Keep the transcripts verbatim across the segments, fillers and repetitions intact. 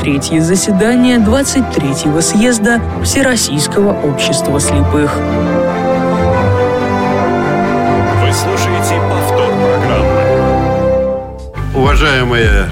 третье заседание двадцать третьего съезда Всероссийского общества слепых. Вы слушаете повтор программы. Уважаемые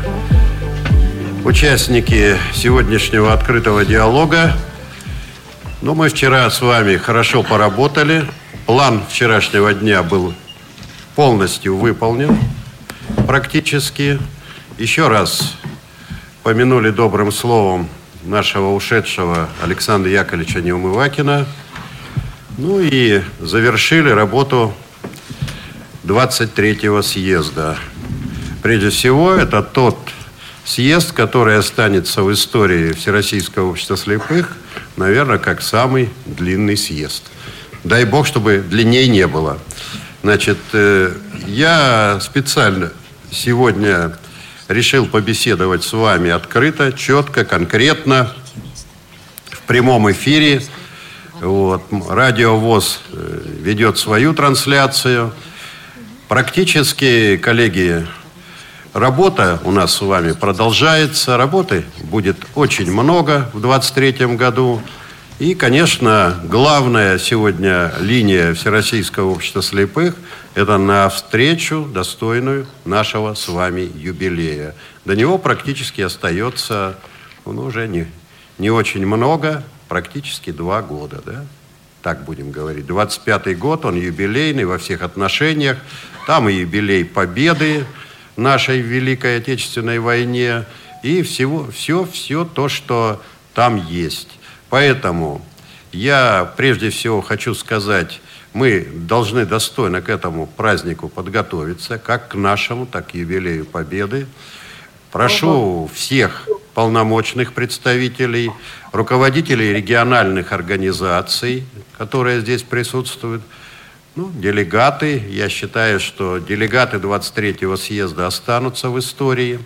участники сегодняшнего открытого диалога, ну, мы вчера с вами хорошо поработали. План вчерашнего дня был полностью выполнен практически. Еще раз помянули добрым словом нашего ушедшего Александра Яковлевича Неумывакина. Ну и завершили работу двадцать третьего съезда. Прежде всего, это тот съезд, который останется в истории Всероссийского общества слепых, наверное, как самый длинный съезд. Дай бог, чтобы длиннее не было. Значит, я специально сегодня решил побеседовать с вами открыто, четко, конкретно, в прямом эфире. Вот. Радио ВОС ведет свою трансляцию. Практически, коллеги, работа у нас с вами продолжается. Работы будет очень много в двадцать третьем году. И, конечно, главная сегодня линия Всероссийского общества слепых – это навстречу достойную нашего с вами юбилея. До него практически остается, ну, уже не, не очень много, практически два года, да? Так будем говорить. двадцать пятый год, он юбилейный во всех отношениях. Там и юбилей победы в нашей Великой Отечественной войне, и всего, все, все то, что там есть. Поэтому я прежде всего хочу сказать, мы должны достойно к этому празднику подготовиться, как к нашему, так и юбилею Победы. Прошу всех полномочных представителей, руководителей региональных организаций, которые здесь присутствуют, ну, делегаты. Я считаю, что делегаты двадцать третьего съезда останутся в истории.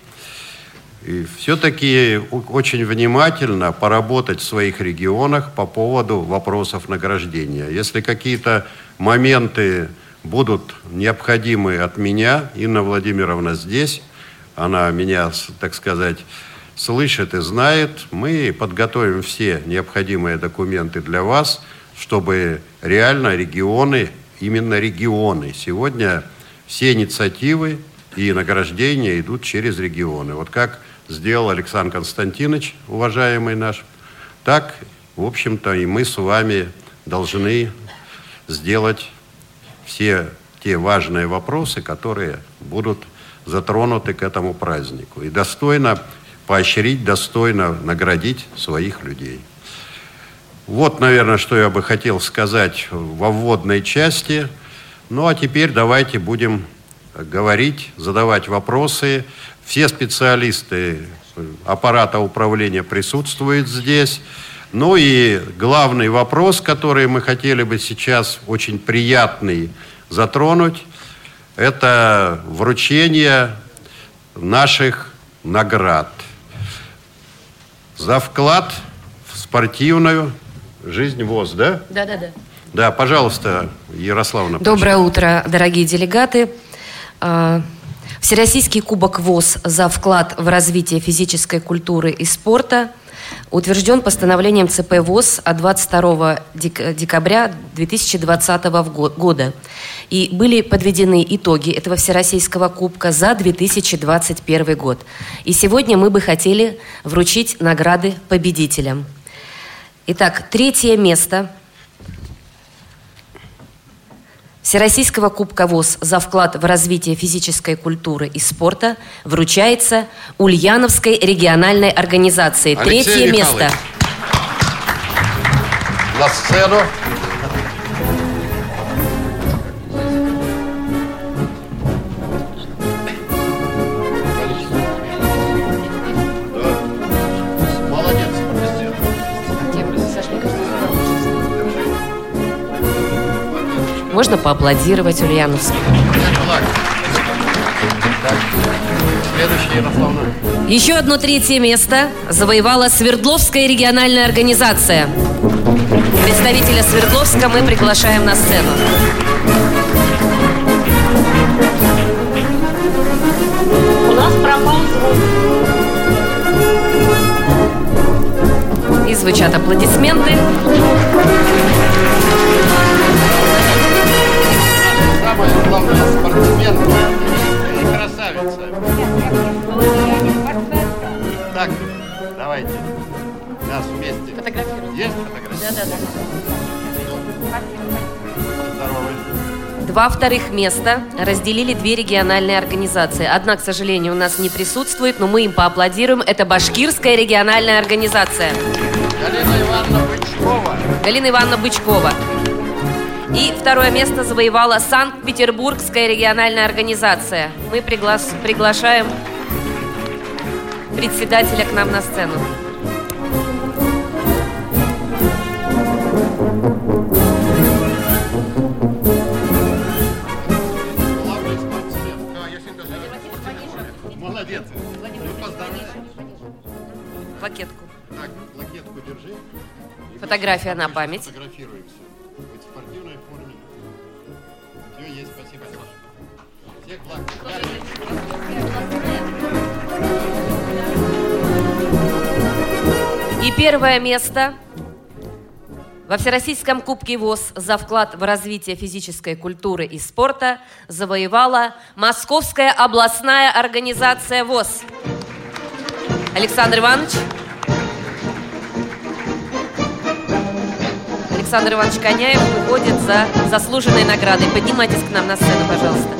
И все-таки очень внимательно поработать в своих регионах по поводу вопросов награждения. Если какие-то моменты будут необходимы от меня, Инна Владимировна здесь, она меня, так сказать, слышит и знает, мы подготовим все необходимые документы для вас, чтобы реально регионы, именно регионы, сегодня все инициативы и награждения идут через регионы. Вот как сделал Александр Константинович, уважаемый наш, так, в общем-то, и мы с вами должны сделать все те важные вопросы, которые будут затронуты к этому празднику. И достойно поощрить, достойно наградить своих людей. Вот, наверное, что я бы хотел сказать во вводной части. Ну, а теперь давайте будем говорить, задавать вопросы. Все специалисты аппарата управления присутствуют здесь. Ну и главный вопрос, который мы хотели бы сейчас, очень приятный, затронуть, это вручение наших наград за вклад в спортивную жизнь ВОС, да? Да, да, да. Да, пожалуйста, Ярославна. Доброе утро, дорогие делегаты. Всероссийский кубок ВОС за вклад в развитие физической культуры и спорта утвержден постановлением ЦП ВОС от двадцать второго декабря две тысячи двадцатого года. И были подведены итоги этого Всероссийского кубка за две тысячи двадцать первый год. И сегодня мы бы хотели вручить награды победителям. Итак, третье место Всероссийского кубка ВОС за вклад в развитие физической культуры и спорта вручается Ульяновской региональной организации. Алексей Третье Михайлович. место. На сцену. Молодец, президент. Можно поаплодировать Ульяновску. Следующий, Ярославна. Еще одно третье место завоевала Свердловская региональная организация. Представителя Свердловска мы приглашаем на сцену. У нас пропал звук. звучат аплодисменты. Самая главная спортсменка и красавица. Так, давайте. Нас вместе. Фотографируем. Есть фотография? Да, да, да. Здоровы. Два вторых места разделили две региональные организации. Одна, к сожалению, у нас не присутствует, но мы им поаплодируем. Это Башкирская региональная организация. Галина Ивановна Бычкова. Галина Ивановна Бычкова. И второе место завоевала Санкт-Петербургская региональная организация. Мы пригла... приглашаем председателя к нам на сцену. Главный спортсмен. Молодец. Ну, поздравляю. Плакетку. Так, плакетку держи. И Фотография мы на память. Фотографируемся. В спортивной форме. Все есть, спасибо. Всех благ. И первое место во Всероссийском кубке ВОС за вклад в развитие физической культуры и спорта завоевала Московская областная организация ВОС. Александр Иванович. Александр Иванович Коняев выходит за заслуженной наградой. Поднимайтесь к нам на сцену, пожалуйста.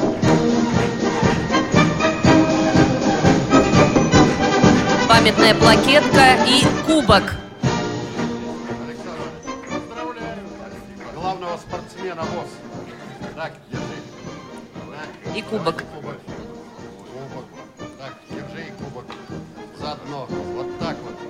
Памятная плакетка и кубок. Александр, поздравляю. Главного спортсмена ВОС. Так, держи. Так, И кубок. Кубок. Кубок. Так, держи и кубок. Заодно. Вот так вот.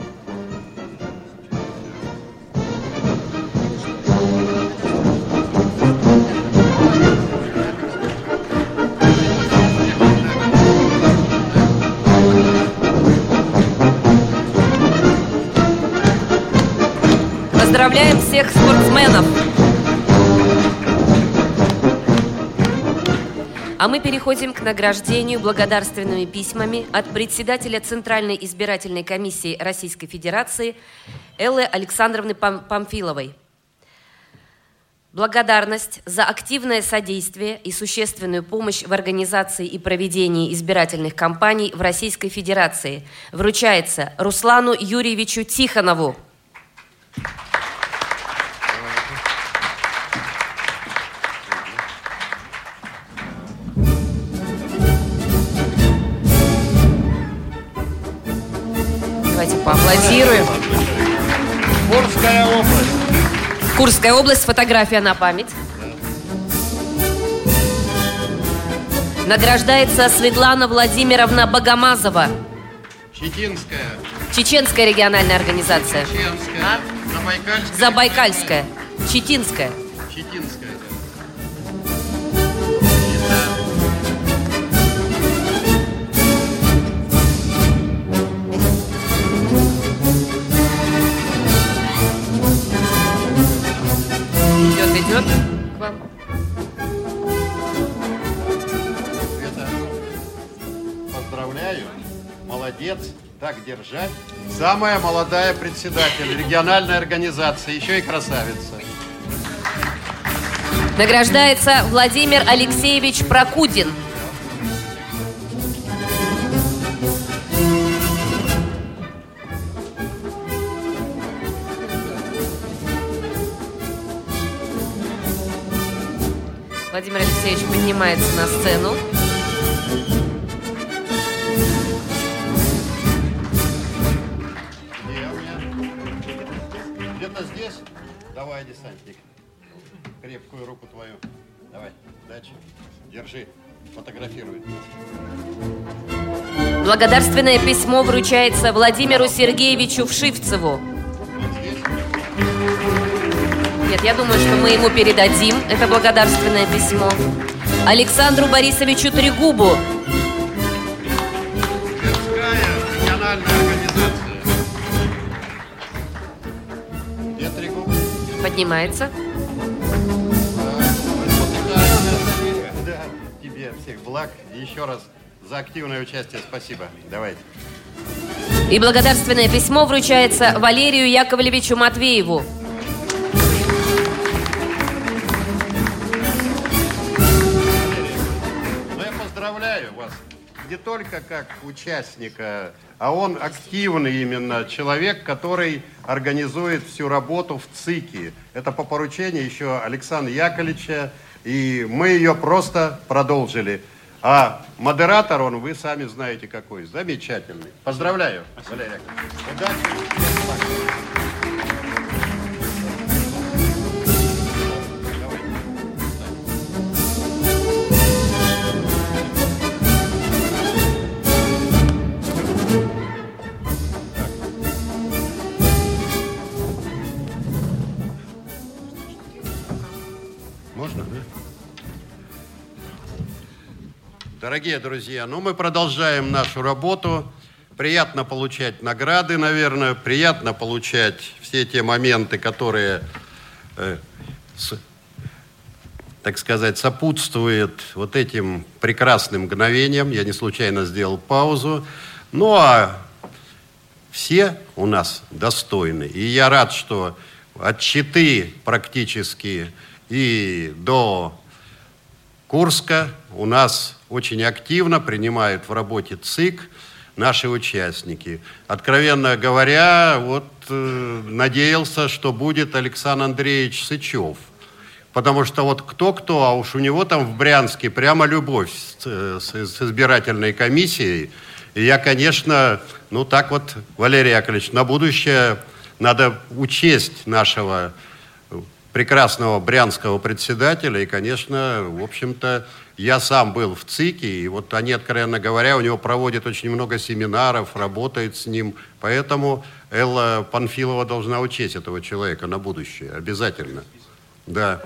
Поздравляем всех спортсменов! А мы переходим к награждению благодарственными письмами от председателя Центральной избирательной комиссии Российской Федерации Эллы Александровны Пам- Памфиловой. Благодарность за активное содействие и существенную помощь в организации и проведении избирательных кампаний в Российской Федерации вручается Руслану Юрьевичу Тихонову. Давайте поаплодируем. Курская область. Курская область, фотография на память. Награждается Светлана Владимировна Богомазова. Читинская. Чеченская региональная организация. Чеченская. А? Забайкальская. Забайкальская. Читинская. Читинская. Идет, идет к вам. Это поздравляю. Молодец. Так держать. Самая молодая председатель региональной организации. Еще и красавица. Награждается Владимир Алексеевич Прокудин. Владимир Алексеевич поднимается на сцену. Где у меня? Где-то здесь? Давай, десантник. Крепкую руку твою. Давай, удачи. Держи. Фотографируй. Благодарственное письмо вручается Владимиру Сергеевичу Вшивцеву. Вот здесь. Нет, я думаю, что мы ему передадим это благодарственное письмо. Александру Борисовичу Трегубу. Тверская региональная организация. Где Трегуб? Поднимается. Да, тебе всех благ. И еще раз за активное участие спасибо. Давайте. И благодарственное письмо вручается Валерию Яковлевичу Матвееву. Ну, я поздравляю вас не только как участника, а он активный именно человек, который организует всю работу в ЦИКе. Это по поручению еще Александра Яковлевича, и мы ее просто продолжили. А модератор он, вы сами знаете какой. Замечательный. Поздравляю, Валерий Яковлевич. Удачи. Можно, да? Дорогие друзья, ну мы продолжаем нашу работу. Приятно получать награды, наверное, приятно получать все те моменты, которые, э, с, так сказать, сопутствуют вот этим прекрасным мгновениям. Я не случайно сделал паузу. Ну а все у нас достойны. И я рад, что от Читы практически и до Курска у нас очень активно принимают в работе ЦИК наши участники. Откровенно говоря, вот э, надеялся, что будет Александр Андреевич Сычев. Потому что вот кто-кто, а уж у него там в Брянске прямо любовь с, с, с избирательной комиссией. И я, конечно, ну так вот, Валерий Яковлевич, на будущее надо учесть нашего прекрасного брянского председателя. И, конечно, в общем-то, я сам был в ЦИКе, и вот они, откровенно говоря, у него проводят очень много семинаров, работают с ним. Поэтому Элла Панфилова должна учесть этого человека на будущее. Обязательно. Да.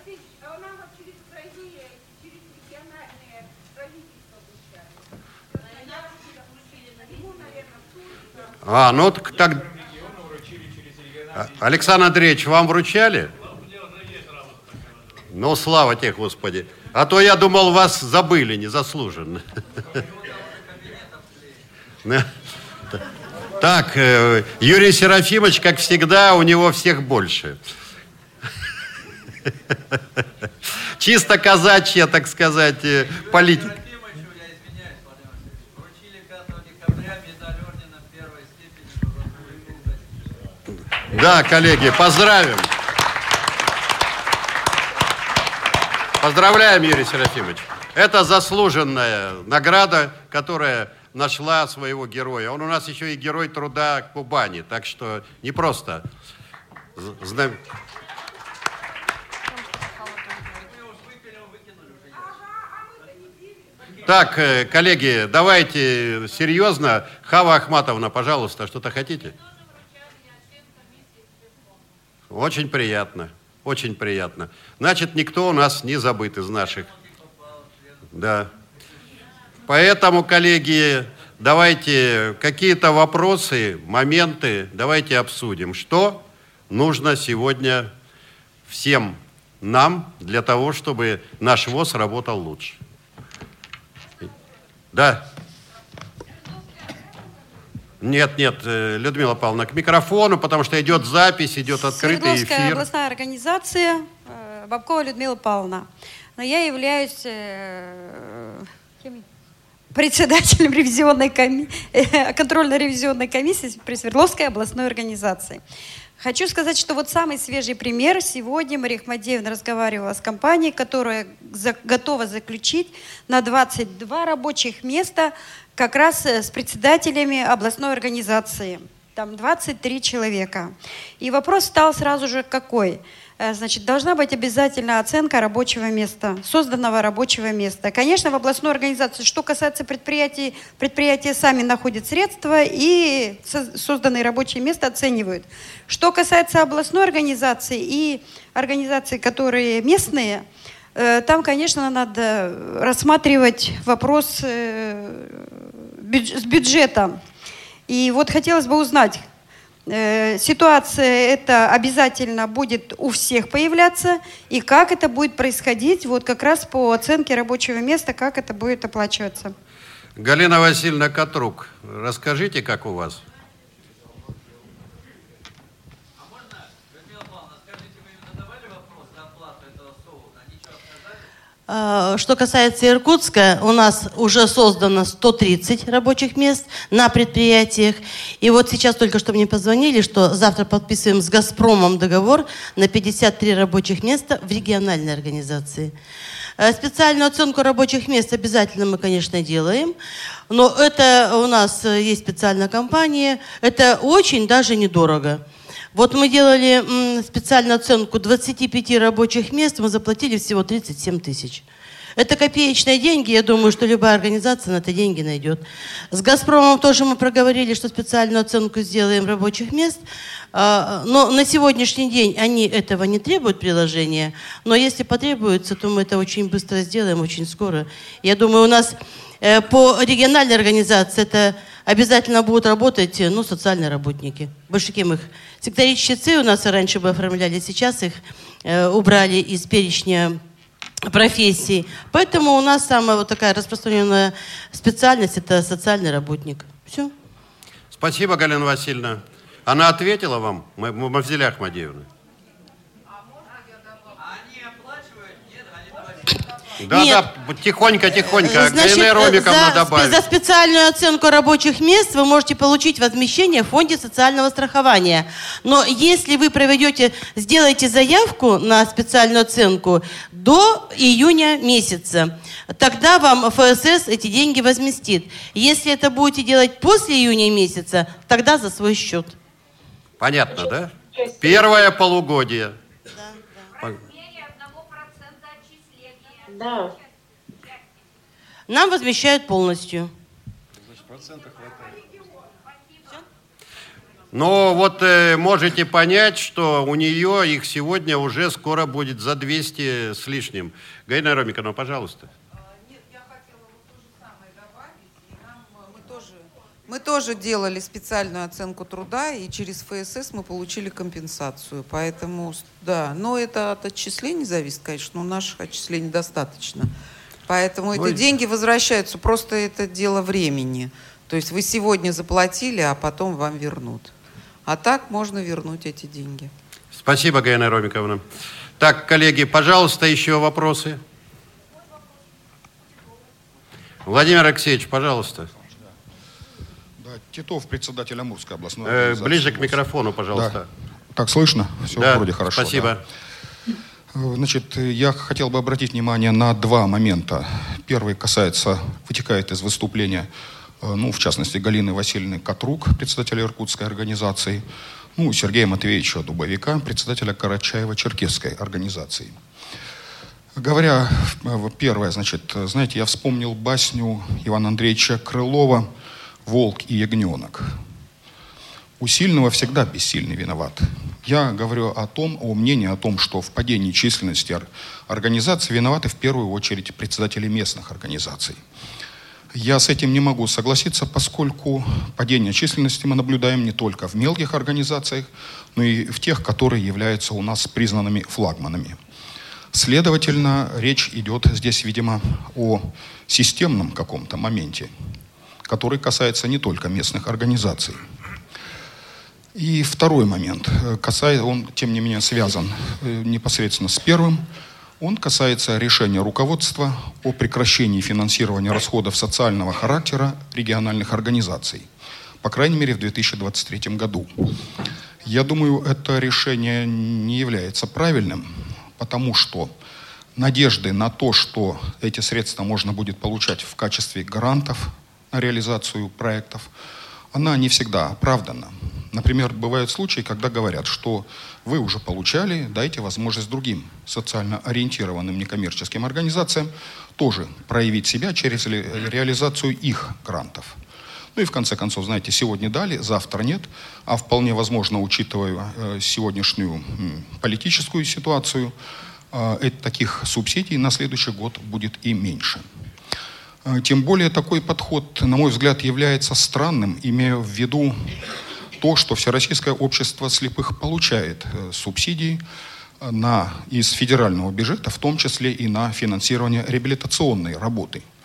А, ну так... Александр Андреевич, вам вручали? Ну, слава тебе, Господи. А то я думал, вас забыли незаслуженно. Так, Юрий Серафимович, как всегда, у него всех больше. Чисто казачья, так сказать, политика. Да, коллеги, поздравим. Поздравляем, Юрий Серафимович. Это заслуженная награда, которая нашла своего героя. Он у нас еще и герой труда Кубани, так что не просто. Знам... Так, коллеги, давайте серьезно. Хава Ахматовна, пожалуйста, что-то хотите? Очень приятно. Очень приятно. Значит, никто у нас не забыт из наших. Да. Поэтому, коллеги, давайте какие-то вопросы, моменты, давайте обсудим. Что нужно сегодня всем нам для того, чтобы наш ВОС работал лучше? Да. Нет, нет, Людмила Павловна, к микрофону, потому что идет запись, идет открытый эфир. Свердловская областная организация, Бабкова Людмила Павловна. Но я являюсь э, председателем ревизионной коми... контрольно-ревизионной комиссии при Свердловской областной организации. Хочу сказать, что вот самый свежий пример. Сегодня Мария Ахмадеевна разговаривала с компанией, которая за... готова заключить на двадцать два рабочих места как раз с председателями областной организации. Там двадцать три человека. И вопрос стал сразу же какой? Значит, должна быть обязательно оценка рабочего места, созданного рабочего места. Конечно, в областной организации, что касается предприятий, предприятия сами находят средства и созданные рабочие места оценивают. Что касается областной организации и организаций, которые местные, там, конечно, надо рассматривать вопрос с бюджетом. И вот хотелось бы узнать, ситуация эта обязательно будет у всех появляться, и как это будет происходить, вот как раз по оценке рабочего места, как это будет оплачиваться? Галина Васильевна Катрук, расскажите, как у вас? Что касается Иркутска, у нас уже создано сто тридцать рабочих мест на предприятиях. И вот сейчас только что мне позвонили, что завтра подписываем с «Газпромом» договор на пятьдесят три рабочих места в региональной организации. Специальную оценку рабочих мест обязательно мы, конечно, делаем. Но это у нас есть специальная компания. Это очень даже недорого. Вот мы делали м, специальную оценку двадцати пяти рабочих мест, мы заплатили всего тридцать семь тысяч. Это копеечные деньги, я думаю, что любая организация на это деньги найдет. С «Газпромом» тоже мы проговорили, что специальную оценку сделаем рабочих мест, а, но на сегодняшний день они этого не требуют приложения, но если потребуется, то мы это очень быстро сделаем, очень скоро. Я думаю, у нас э, по региональной организации это обязательно будут работать, ну, социальные работники. Больше кем их? Секторичницы у нас раньше бы оформляли, сейчас их э, убрали из перечня профессий. Поэтому у нас самая вот такая распространенная специальность – это социальный работник. Все. Спасибо, Галина Васильевна. Она ответила вам, мамзеля Ахмадеевна? Да, Нет. да, тихонько, тихонько. Значит, Галина Ромиковна добавит. За специальную оценку рабочих мест вы можете получить возмещение в фонде социального страхования. Но если вы проведете, сделаете заявку на специальную оценку до июня месяца, тогда вам эф эс эс эти деньги возместит. Если это будете делать после июня месяца, тогда за свой счет. Понятно, да? Первое полугодие. Да, да. Да. Нам возмещают полностью. Но вот э, можете понять, что у нее их сегодня уже скоро будет за двести с лишним. Галина Ромиковна, пожалуйста. Нет, я хотела вот то же самое добавить. И нам, мы, тоже, мы тоже делали специальную оценку труда, и через эф эс эс мы получили компенсацию. Поэтому, да, но это от отчислений зависит, конечно, но наших отчислений достаточно. Поэтому Ой. эти деньги возвращаются, просто это дело времени. То есть вы сегодня заплатили, а потом вам вернут. А так можно вернуть эти деньги. Спасибо, Галина Ромиковна. Так, коллеги, пожалуйста, еще вопросы. Владимир Алексеевич, пожалуйста. Да, Титов, председатель Амурской областной Э, организации. ближе к микрофону, пожалуйста. Да. Так слышно? Все Да, вроде хорошо. спасибо. Да. Значит, я хотел бы обратить внимание на два момента. Первый касается, вытекает из выступления, ну, в частности, Галины Васильевны Катрук, председателя Иркутской организации, ну, Сергея Матвеевича Дубовика, председателя Карачаево-Черкесской организации. Говоря, первое, значит, знаете, я вспомнил басню Ивана Андреевича Крылова «Волк и ягненок». У сильного всегда бессильный виноват. Я говорю о том, о мнении о том, что в падении численности организаций виноваты в первую очередь председатели местных организаций. Я с этим не могу согласиться, поскольку падение численности мы наблюдаем не только в мелких организациях, но и в тех, которые являются у нас признанными флагманами. Следовательно, речь идет здесь, видимо, о системном каком-то моменте, который касается не только местных организаций. И второй момент, касается, он, тем не менее, связан непосредственно с первым. Он касается решения руководства о прекращении финансирования расходов социального характера региональных организаций, по крайней мере, в две тысячи двадцать третьем году. Я думаю, это решение не является правильным, потому что надежды на то, что эти средства можно будет получать в качестве грантов на реализацию проектов, она не всегда оправдана. Например, бывают случаи, когда говорят, что вы уже получали, дайте возможность другим социально ориентированным некоммерческим организациям тоже проявить себя через реализацию их грантов. Ну и в конце концов, знаете, сегодня дали, завтра нет, а вполне возможно, учитывая сегодняшнюю политическую ситуацию, таких субсидий на следующий год будет и меньше. Тем более такой подход, на мой взгляд, является странным, имея в виду то, что Всероссийское общество слепых получает субсидии на, из федерального бюджета, в том числе и на финансирование реабилитационной работы.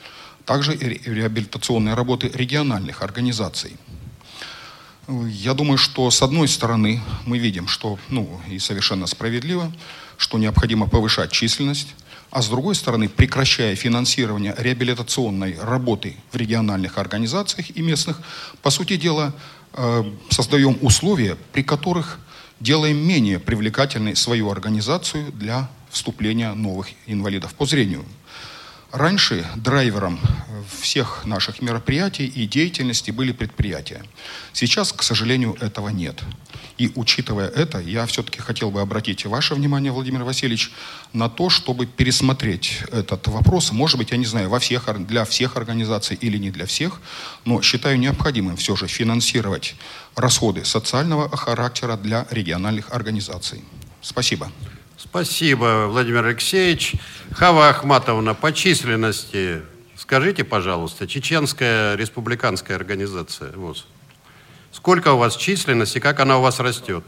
также и реабилитационные работы региональных организаций. Я думаю, что с одной стороны мы видим, что, ну, и совершенно справедливо, что необходимо повышать численность, а с другой стороны, прекращая финансирование реабилитационной работы в региональных организациях и местных, по сути дела, создаем условия, при которых делаем менее привлекательной свою организацию для вступления новых инвалидов по зрению. Раньше драйвером всех наших мероприятий и деятельности были предприятия. Сейчас, к сожалению, этого нет. И учитывая это, я все-таки хотел бы обратить ваше внимание, Владимир Васильевич, на то, чтобы пересмотреть этот вопрос. Может быть, я не знаю, во всех, для всех организаций или не для всех, но считаю необходимым все же финансировать расходы социального характера для региональных организаций. Спасибо. Спасибо, Владимир Алексеевич. Хава Ахматовна, по численности скажите, пожалуйста, Чеченская республиканская организация ВОС. Сколько у вас численность и как она у вас растет?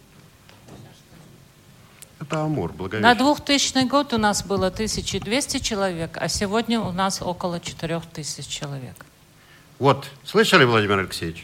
Это Амур, Благовещенск. На двухтысячный год у нас было тысяча двести человек, а сегодня у нас около четырех тысяч человек. Вот, слышали, Владимир Алексеевич?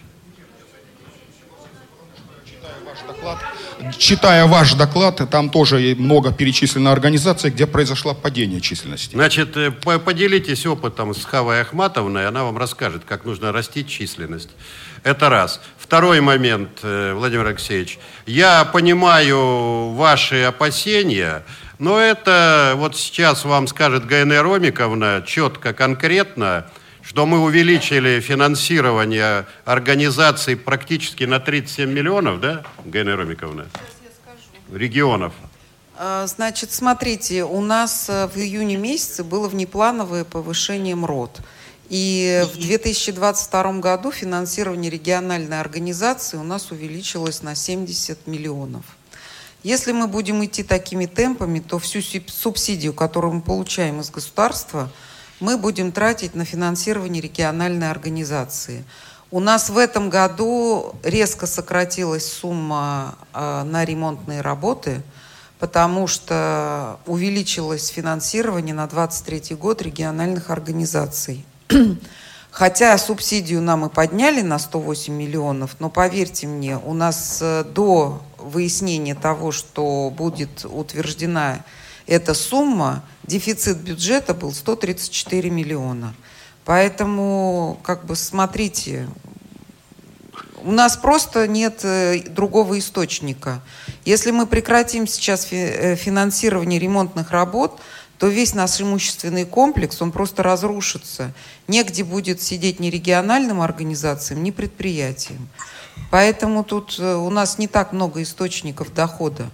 Читая ваш доклад, там тоже много перечислено организаций, где произошло падение численности. Значит, поделитесь опытом с Хавой Ахматовной, она вам расскажет, как нужно растить численность. Это раз. Второй момент, Владимир Алексеевич. Я понимаю ваши опасения, но это вот сейчас вам скажет Гаине Ромиковна четко, конкретно, что мы увеличили финансирование организаций практически на тридцать семь миллионов, да, Гаине Ромиковна? Сейчас я скажу. Регионов. Значит, смотрите, у нас в июне месяце было внеплановое повышение МРОТ. И в две тысячи двадцать втором году финансирование региональной организации у нас увеличилось на семьдесят миллионов. Если мы будем идти такими темпами, то всю субсидию, которую мы получаем из государства, мы будем тратить на финансирование региональной организации. У нас в этом году резко сократилась сумма э, на ремонтные работы, потому что увеличилось финансирование на двадцать третий год региональных организаций. Хотя субсидию нам и подняли на сто восемь миллионов, но поверьте мне, у нас до выяснения того, что будет утверждена эта сумма, дефицит бюджета был сто тридцать четыре миллиона. Поэтому, как бы, смотрите, у нас просто нет другого источника. Если мы прекратим сейчас финансирование ремонтных работ, то весь наш имущественный комплекс, он просто разрушится. Негде будет сидеть ни региональным организациям, ни предприятиям. Поэтому тут у нас не так много источников дохода.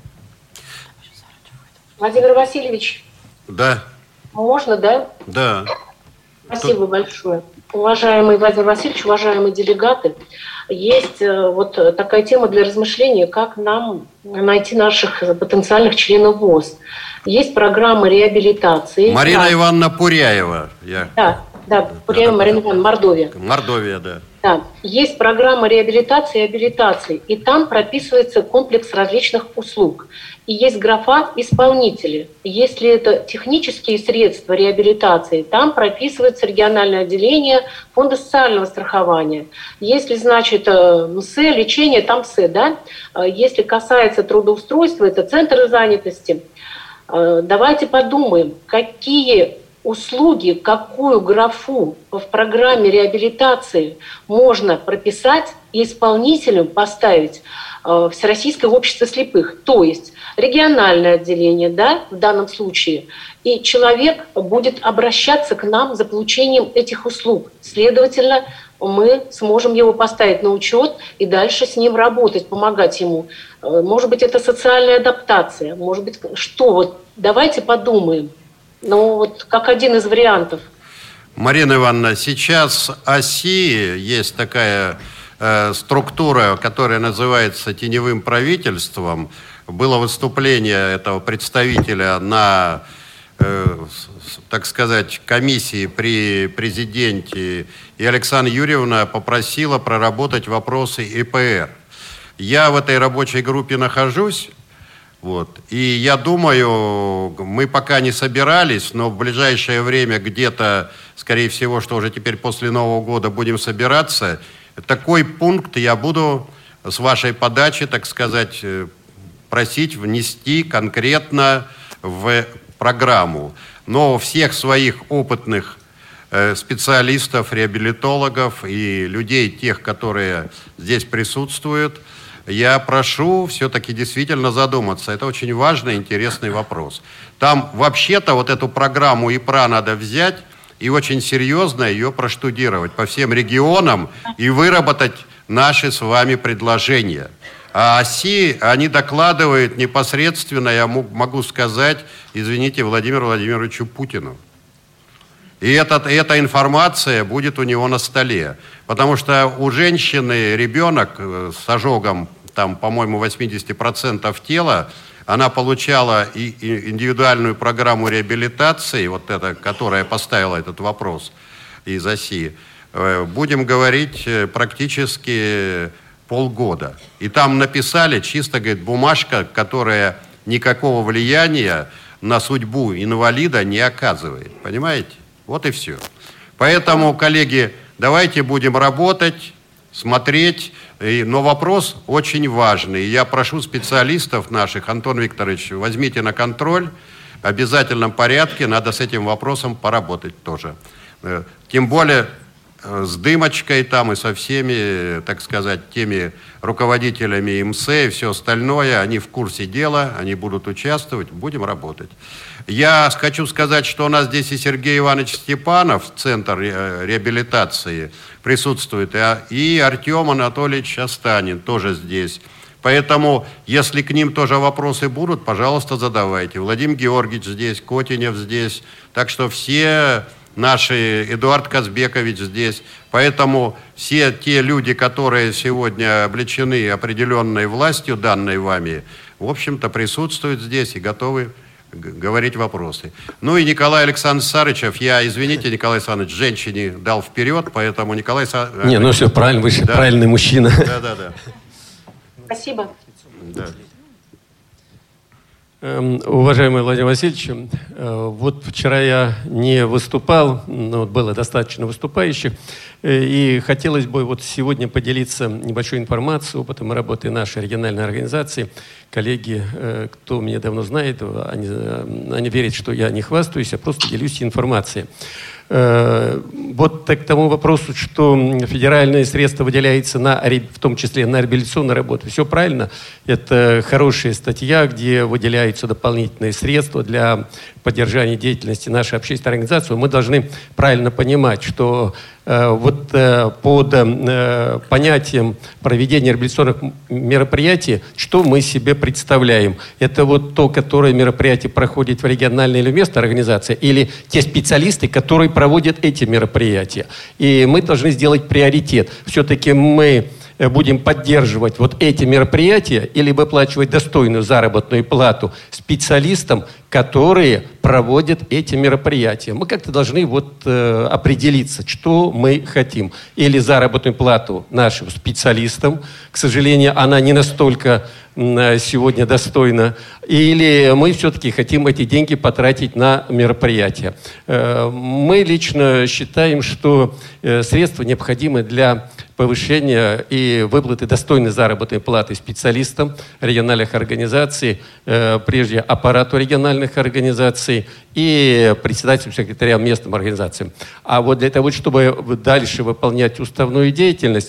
Владимир Васильевич. Да. Можно, да? Да. Спасибо Тут... большое. Уважаемый Владимир Васильевич, уважаемые делегаты, есть вот такая тема для размышления, как нам найти наших потенциальных членов ВОС. Есть программа реабилитации. Марина да. Ивановна Пуряева. Я... Да, да, Пуряева Марина Ивановна, Мордовия. Мордовия, да. Да, есть программа реабилитации и абилитации, и там прописывается комплекс различных услуг. И есть графа «исполнители». Если это технические средства реабилитации, там прописывается региональное отделение Фонда социального страхования. Если, значит, МСЭ, лечение, там МСЭ, да? Если касается трудоустройства, это центры занятости. Давайте подумаем, какие услуги, какую графу в программе реабилитации можно прописать и исполнителям поставить э, Всероссийское общество слепых, то есть региональное отделение, да, в данном случае, и человек будет обращаться к нам за получением этих услуг. Следовательно, мы сможем его поставить на учет и дальше с ним работать, помогать ему. Может быть, это социальная адаптация, может быть, что вот, давайте подумаем. Ну, вот как один из вариантов. Марина Ивановна, сейчас ОСИ есть такая э, структура, которая называется теневым правительством. Было выступление этого представителя на, э, так сказать, комиссии при президенте, и Александра Юрьевна попросила проработать вопросы ИПР. Я в этой рабочей группе нахожусь. Вот. И я думаю, мы пока не собирались, но в ближайшее время где-то скорее всего, что уже теперь после Нового года будем собираться, такой пункт я буду с вашей подачи, так сказать, просить внести конкретно в программу. Но всех своих опытных специалистов, реабилитологов и людей, тех, которые здесь присутствуют, я прошу все-таки действительно задуматься. Это очень важный, интересный вопрос. Там вообще-то вот эту программу ИПРА надо взять и очень серьезно ее проштудировать по всем регионам и выработать наши с вами предложения. А ОСИ, они докладывают непосредственно, я могу сказать, извините, Владимиру Владимировичу Путину. И этот, эта информация будет у него на столе. Потому что у женщины ребенок с ожогом, там, по-моему, восемьдесят процентов тела, она получала и, и индивидуальную программу реабилитации, вот эта, которая поставила этот вопрос из ОСИ, будем говорить, практически полгода. И там написали чисто, говорит, бумажка, которая никакого влияния на судьбу инвалида не оказывает. Понимаете? Вот и все. Поэтому, коллеги, давайте будем работать, смотреть. И, но вопрос очень важный. Я прошу специалистов наших, Антон Викторович, возьмите на контроль. В обязательном порядке надо с этим вопросом поработать тоже. Тем более с Дымочкой там и со всеми, так сказать, теми руководителями ИМСЭ и все остальное. Они в курсе дела, они будут участвовать, будем работать. Я хочу сказать, что у нас здесь и Сергей Иванович Степанов, Центр реабилитации, присутствует, и Артем Анатольевич Останин тоже здесь. Поэтому, если к ним тоже вопросы будут, пожалуйста, задавайте. Владимир Георгиевич здесь, Котенев здесь. Так что все наши, Эдуард Казбекович здесь. Поэтому все те люди, которые сегодня облечены определенной властью, данной вами, в общем-то, присутствуют здесь и готовы говорить вопросы. Ну и Николай Александрович Сарычев, я, извините, Николай Александрович, женщине дал вперед, поэтому Николай Сарычев... Не, ну все, правильно, вы да. правильный мужчина. Да, да, да. Спасибо. Да. Уважаемый Владимир Васильевич, вот вчера я не выступал, но было достаточно выступающих, и хотелось бы вот сегодня поделиться небольшой информацией, опытом работы нашей региональной организации. Коллеги, кто меня давно знает, они, они верят, что я не хвастаюсь, а просто делюсь информацией. Вот к тому вопросу, что федеральные средства выделяются на, в том числе на реабилитационную работу. Все правильно. Это хорошая статья, где выделяются дополнительные средства для поддержания деятельности нашей общественной организации. Мы должны правильно понимать, что э, вот э, под э, понятием проведения реабилитационных мероприятий, что мы себе представляем? Это вот то, которое мероприятие проходит в региональной или местной организации, или те специалисты, которые проводят эти мероприятия. И мы должны сделать приоритет. Все-таки мы будем поддерживать вот эти мероприятия или выплачивать достойную заработную плату специалистам, которые проводят эти мероприятия. Мы как-то должны вот э, определиться, что мы хотим. Или заработную плату нашим специалистам, к сожалению, она не настолько э, сегодня достойна, или мы все-таки хотим эти деньги потратить на мероприятия. Э, мы лично считаем, что э, средства необходимы для повышения и выплаты достойной заработной платы специалистам региональных организаций, э, прежде аппарату региональных организаций и председателям, секретарям местным организациям. А вот для того, чтобы дальше выполнять уставную деятельность,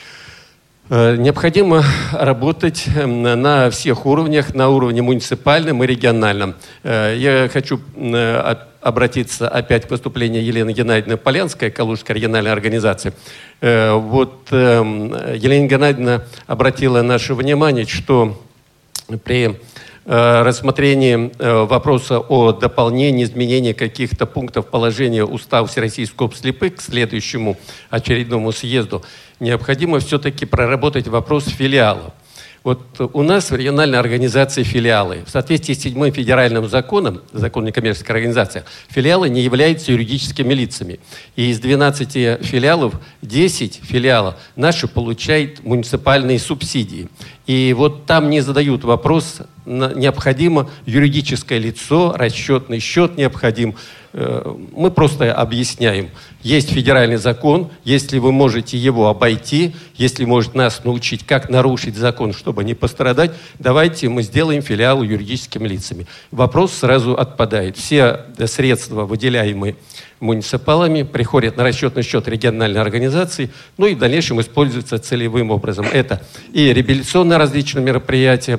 э, необходимо работать на всех уровнях, на уровне муниципальном и региональном. Э, я хочу э, обратиться опять к выступлению Елены Геннадьевны Полянской, Калужской региональной организации. Э, вот э, Елена Геннадьевна обратила наше внимание, что при рассмотрении вопроса о дополнении, изменении каких-то пунктов положения Устава Всероссийского общества слепых к следующему очередному съезду необходимо все-таки проработать вопрос филиалов. Вот у нас в региональной организации филиалы. В соответствии с седьмым федеральным законом, закон о некоммерческих организациях, филиалы не являются юридическими лицами. И из двенадцати филиалов, десять филиалов наши получают муниципальные субсидии. И вот там не задают вопрос, необходимо юридическое лицо, расчетный счет необходим. мы просто объясняем. Есть федеральный закон, если вы можете его обойти, если можете нас научить, как нарушить закон, чтобы не пострадать, давайте мы сделаем филиал юридическими лицами. Вопрос сразу отпадает. Все средства, выделяемые муниципалами, приходят на расчетный счет региональной организации, ну и в дальнейшем используются целевым образом. Это и реабилитационные различные мероприятия,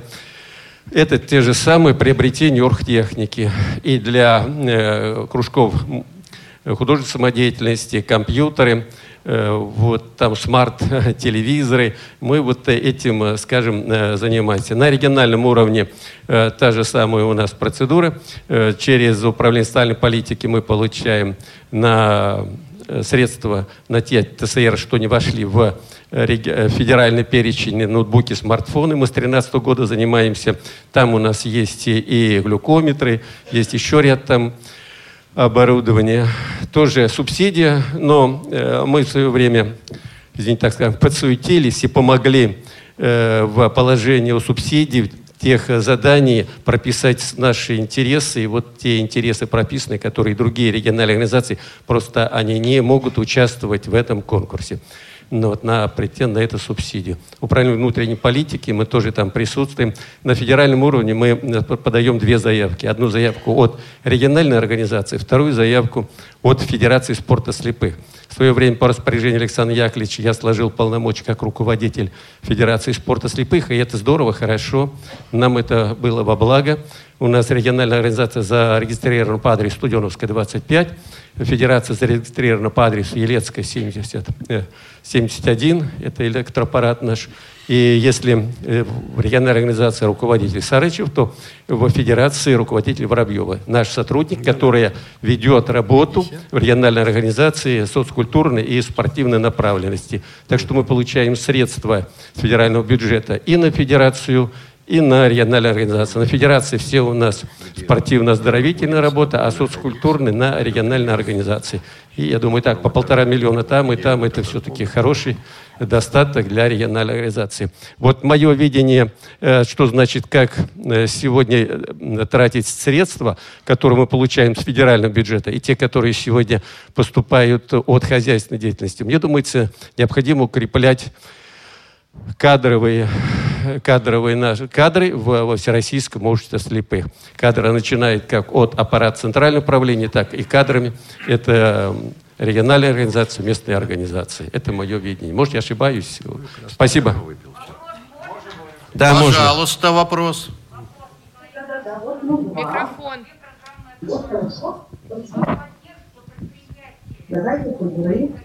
это те же самые приобретения оргтехники и для э, кружков художественной самодеятельности, компьютеры, э, вот там смарт-телевизоры. Мы вот этим, скажем, э, занимаемся. На региональном уровне э, та же самая у нас процедура. Э, через управление социальной политики мы получаем на средства на те ТСР, что не вошли в федеральный перечень, ноутбуки, смартфоны. Мы с две тысячи тринадцатого года занимаемся. Там у нас есть и глюкометры, есть еще ряд там оборудования. Тоже субсидия, но э, мы в свое время, извините, так скажем, подсуетились и помогли э, в положении о субсидии тех заданий прописать наши интересы. И вот те интересы прописаны, которые другие региональные организации, просто они не могут участвовать в этом конкурсе. Но вот на претендент на эту субсидию. Управление внутренней политики, мы тоже там присутствуем. На федеральном уровне мы подаем две заявки. Одну заявку от региональной организации, вторую заявку от Федерации спорта слепых. В свое время по распоряжению Александра Яковлевича я сложил полномочия как руководитель Федерации спорта слепых, и это здорово, хорошо. Нам это было во благо. У нас региональная организация зарегистрирована по адресу Студеновская, двадцать пять. Федерация зарегистрирована по адресу Елецкая, семьдесят, семьдесят один. Это электроаппарат наш. И если в региональной организации руководитель Сарычев, то в федерации руководитель Воробьева. Наш сотрудник, который ведет работу в региональной организации соцкультурной и спортивной направленности. Так что мы получаем средства с федерального бюджета и на федерацию, и на региональной организации. На федерации все у нас спортивно-оздоровительная работа, а соцкультурная на региональной организации. И я думаю, так, по полтора миллиона там и там, это все-таки хороший достаток для региональной организации. Вот мое видение, что значит, как сегодня тратить средства, которые мы получаем с федерального бюджета, и те, которые сегодня поступают от хозяйственной деятельности. Мне думается, необходимо укреплять кадровые, кадровые наши, кадры в, во Всероссийском обществе слепых. Кадры начинают как от аппарата центрального управления, так и кадрами. Это региональная организация, местные организации. Это мое видение. Может, я ошибаюсь? Спасибо. Да, пожалуйста, можно. Вопрос. Микрофон. Давайте поговорим.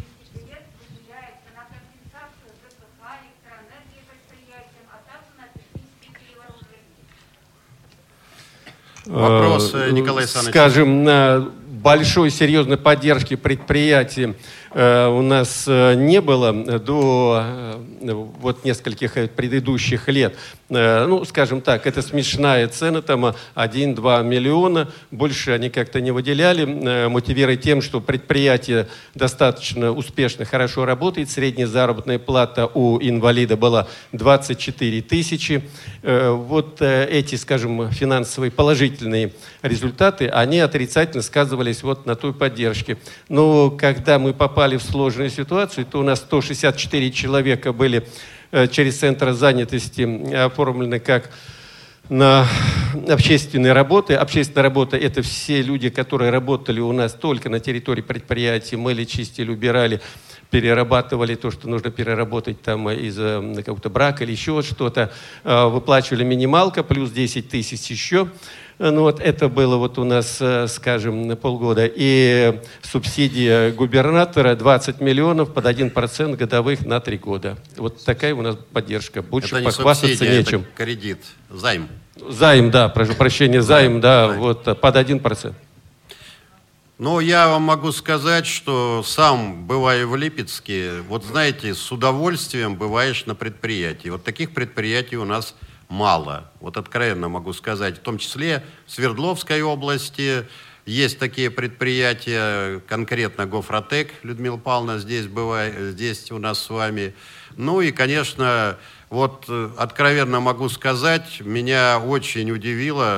Вопрос, Николай Александрович. Скажем, на большой серьезной поддержки предприятий э, у нас э, не было до э, вот нескольких предыдущих лет. Э, ну, скажем так, это смешная цена, там один-два миллиона, больше они как-то не выделяли, э, мотивируя тем, что предприятие достаточно успешно, хорошо работает, средняя заработная плата у инвалида была двадцать четыре тысячи. Э, вот э, эти, скажем, финансовые положительные результаты, они отрицательно сказывались вот на той поддержке. Но когда мы попали в сложную ситуацию, то у нас сто шестьдесят четыре человека были э, через центр занятости оформлены как на общественные работы. Общественная работа – это все люди, которые работали у нас только на территории предприятия, мыли, чистили, убирали, перерабатывали то, что нужно переработать там из-за какого-то брака или еще что-то, выплачивали минималка, плюс десять тысяч еще. Ну вот это было вот у нас, скажем, полгода. И субсидия губернатора двадцать миллионов под один процент годовых на три года. Вот такая у нас поддержка. Больше это не похвастаться субсидия, нечем. Это кредит, займ. Займ, да, прошу прощения, займ, да, займ. Вот под один процент. Ну, я вам могу сказать, что сам, бывая в Липецке, вот знаете, с удовольствием бываешь на предприятии. Вот таких предприятий у нас мало. Вот откровенно могу сказать, в том числе в Свердловской области есть такие предприятия, конкретно Гофротек, Людмила Павловна здесь бывает, здесь у нас с вами. Ну и, конечно, вот откровенно могу сказать, меня очень удивило,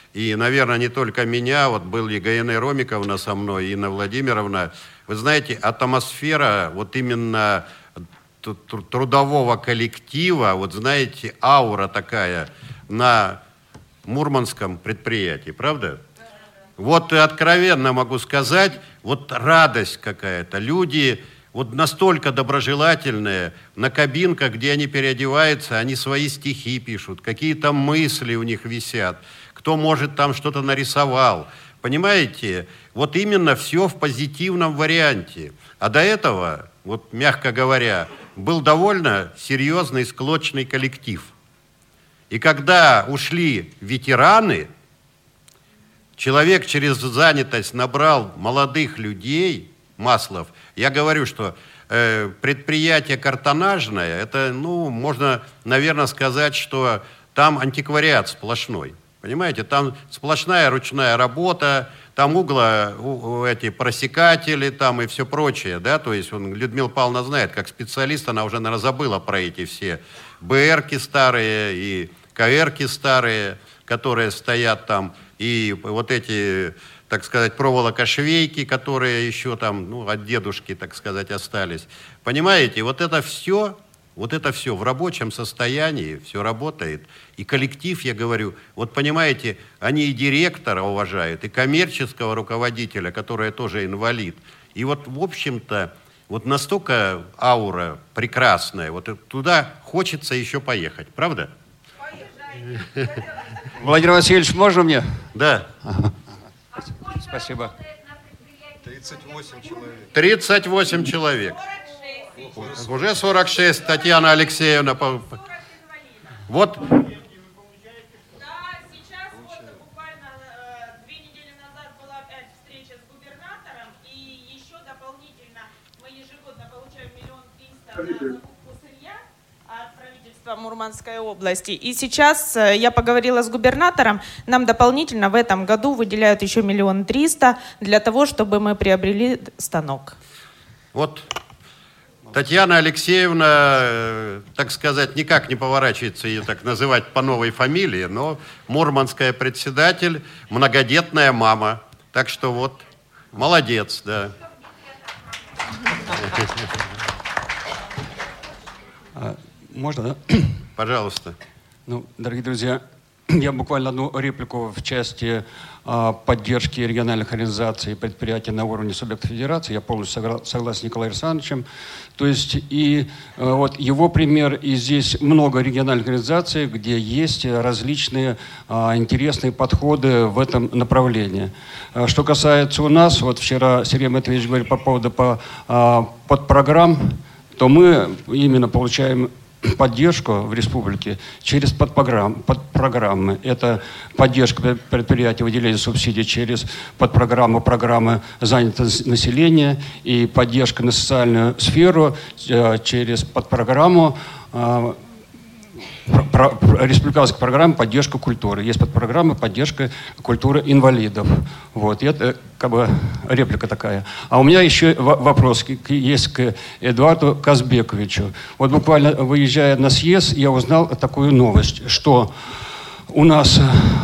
и, наверное, не только меня, вот были Гаина Ромиковна со мной, Инна Владимировна. Вы знаете, атмосфера вот именно трудового коллектива, вот знаете, аура такая на мурманском предприятии, правда? Вот откровенно могу сказать, вот радость какая-то. Люди вот настолько доброжелательные, на кабинках, где они переодеваются, они свои стихи пишут, какие-то мысли у них висят, кто может там что-то нарисовал. Понимаете, вот именно все в позитивном варианте. А до этого, вот мягко говоря, был довольно серьезный склочный коллектив. И когда ушли ветераны, человек через занятость набрал молодых людей, Маслов. Я говорю, что э, предприятие картонажное, это, ну, можно, наверное, сказать, что там антиквариат сплошной. Понимаете, там сплошная ручная работа, там угла, у, у, эти просекатели, там и все прочее, да, то есть он, Людмила Павловна знает, как специалист, она уже, наверное, забыла про эти все БРки старые и КРки старые, которые стоят там, и вот эти, так сказать, проволокошвейки, которые еще там, ну, от дедушки, так сказать, остались. Понимаете, вот это все, вот это все в рабочем состоянии, все работает. И коллектив, я говорю, вот понимаете, они и директора уважают, и коммерческого руководителя, который тоже инвалид. И вот, в общем-то, вот настолько аура прекрасная, вот туда хочется еще поехать, правда? Владимир Васильевич, можно мне? Да. Ага. Спасибо. тридцать восемь человек. тридцать восемь человек. Уже сорок шесть, Татьяна Алексеевна. Вот. Мурманской области. И сейчас я поговорила с губернатором, нам дополнительно в этом году выделяют еще миллион триста для того, чтобы мы приобрели станок. Вот Татьяна Алексеевна, так сказать, никак не поворачивается ее так называть по новой фамилии, но мурманская председатель, многодетная мама. Так что вот, молодец, да. Можно, да? Пожалуйста. Ну, дорогие друзья, я буквально одну реплику в части а, поддержки региональных организаций и предприятий на уровне субъектов федерации. Я полностью согла- согласен с Николаем Александровичем. То есть и а, вот его пример, и здесь много региональных организаций, где есть различные а, интересные подходы в этом направлении. А, что касается у нас, вот вчера Сергей Матвеевич говорил по поводу по, а, подпрограмм, то мы именно получаем поддержку в республике через подпрограмм, подпрограммы. Это поддержка предприятий, выделение субсидий через подпрограмму программы занятости населения и поддержка на социальную сферу э, через подпрограмму э, про, про, республиканской программы поддержка культуры. Есть подпрограмма поддержка культуры инвалидов. Вот. И это как бы реплика такая. А у меня еще вопрос есть к Эдуарду Казбековичу. Вот буквально выезжая на съезд, я узнал такую новость, что у нас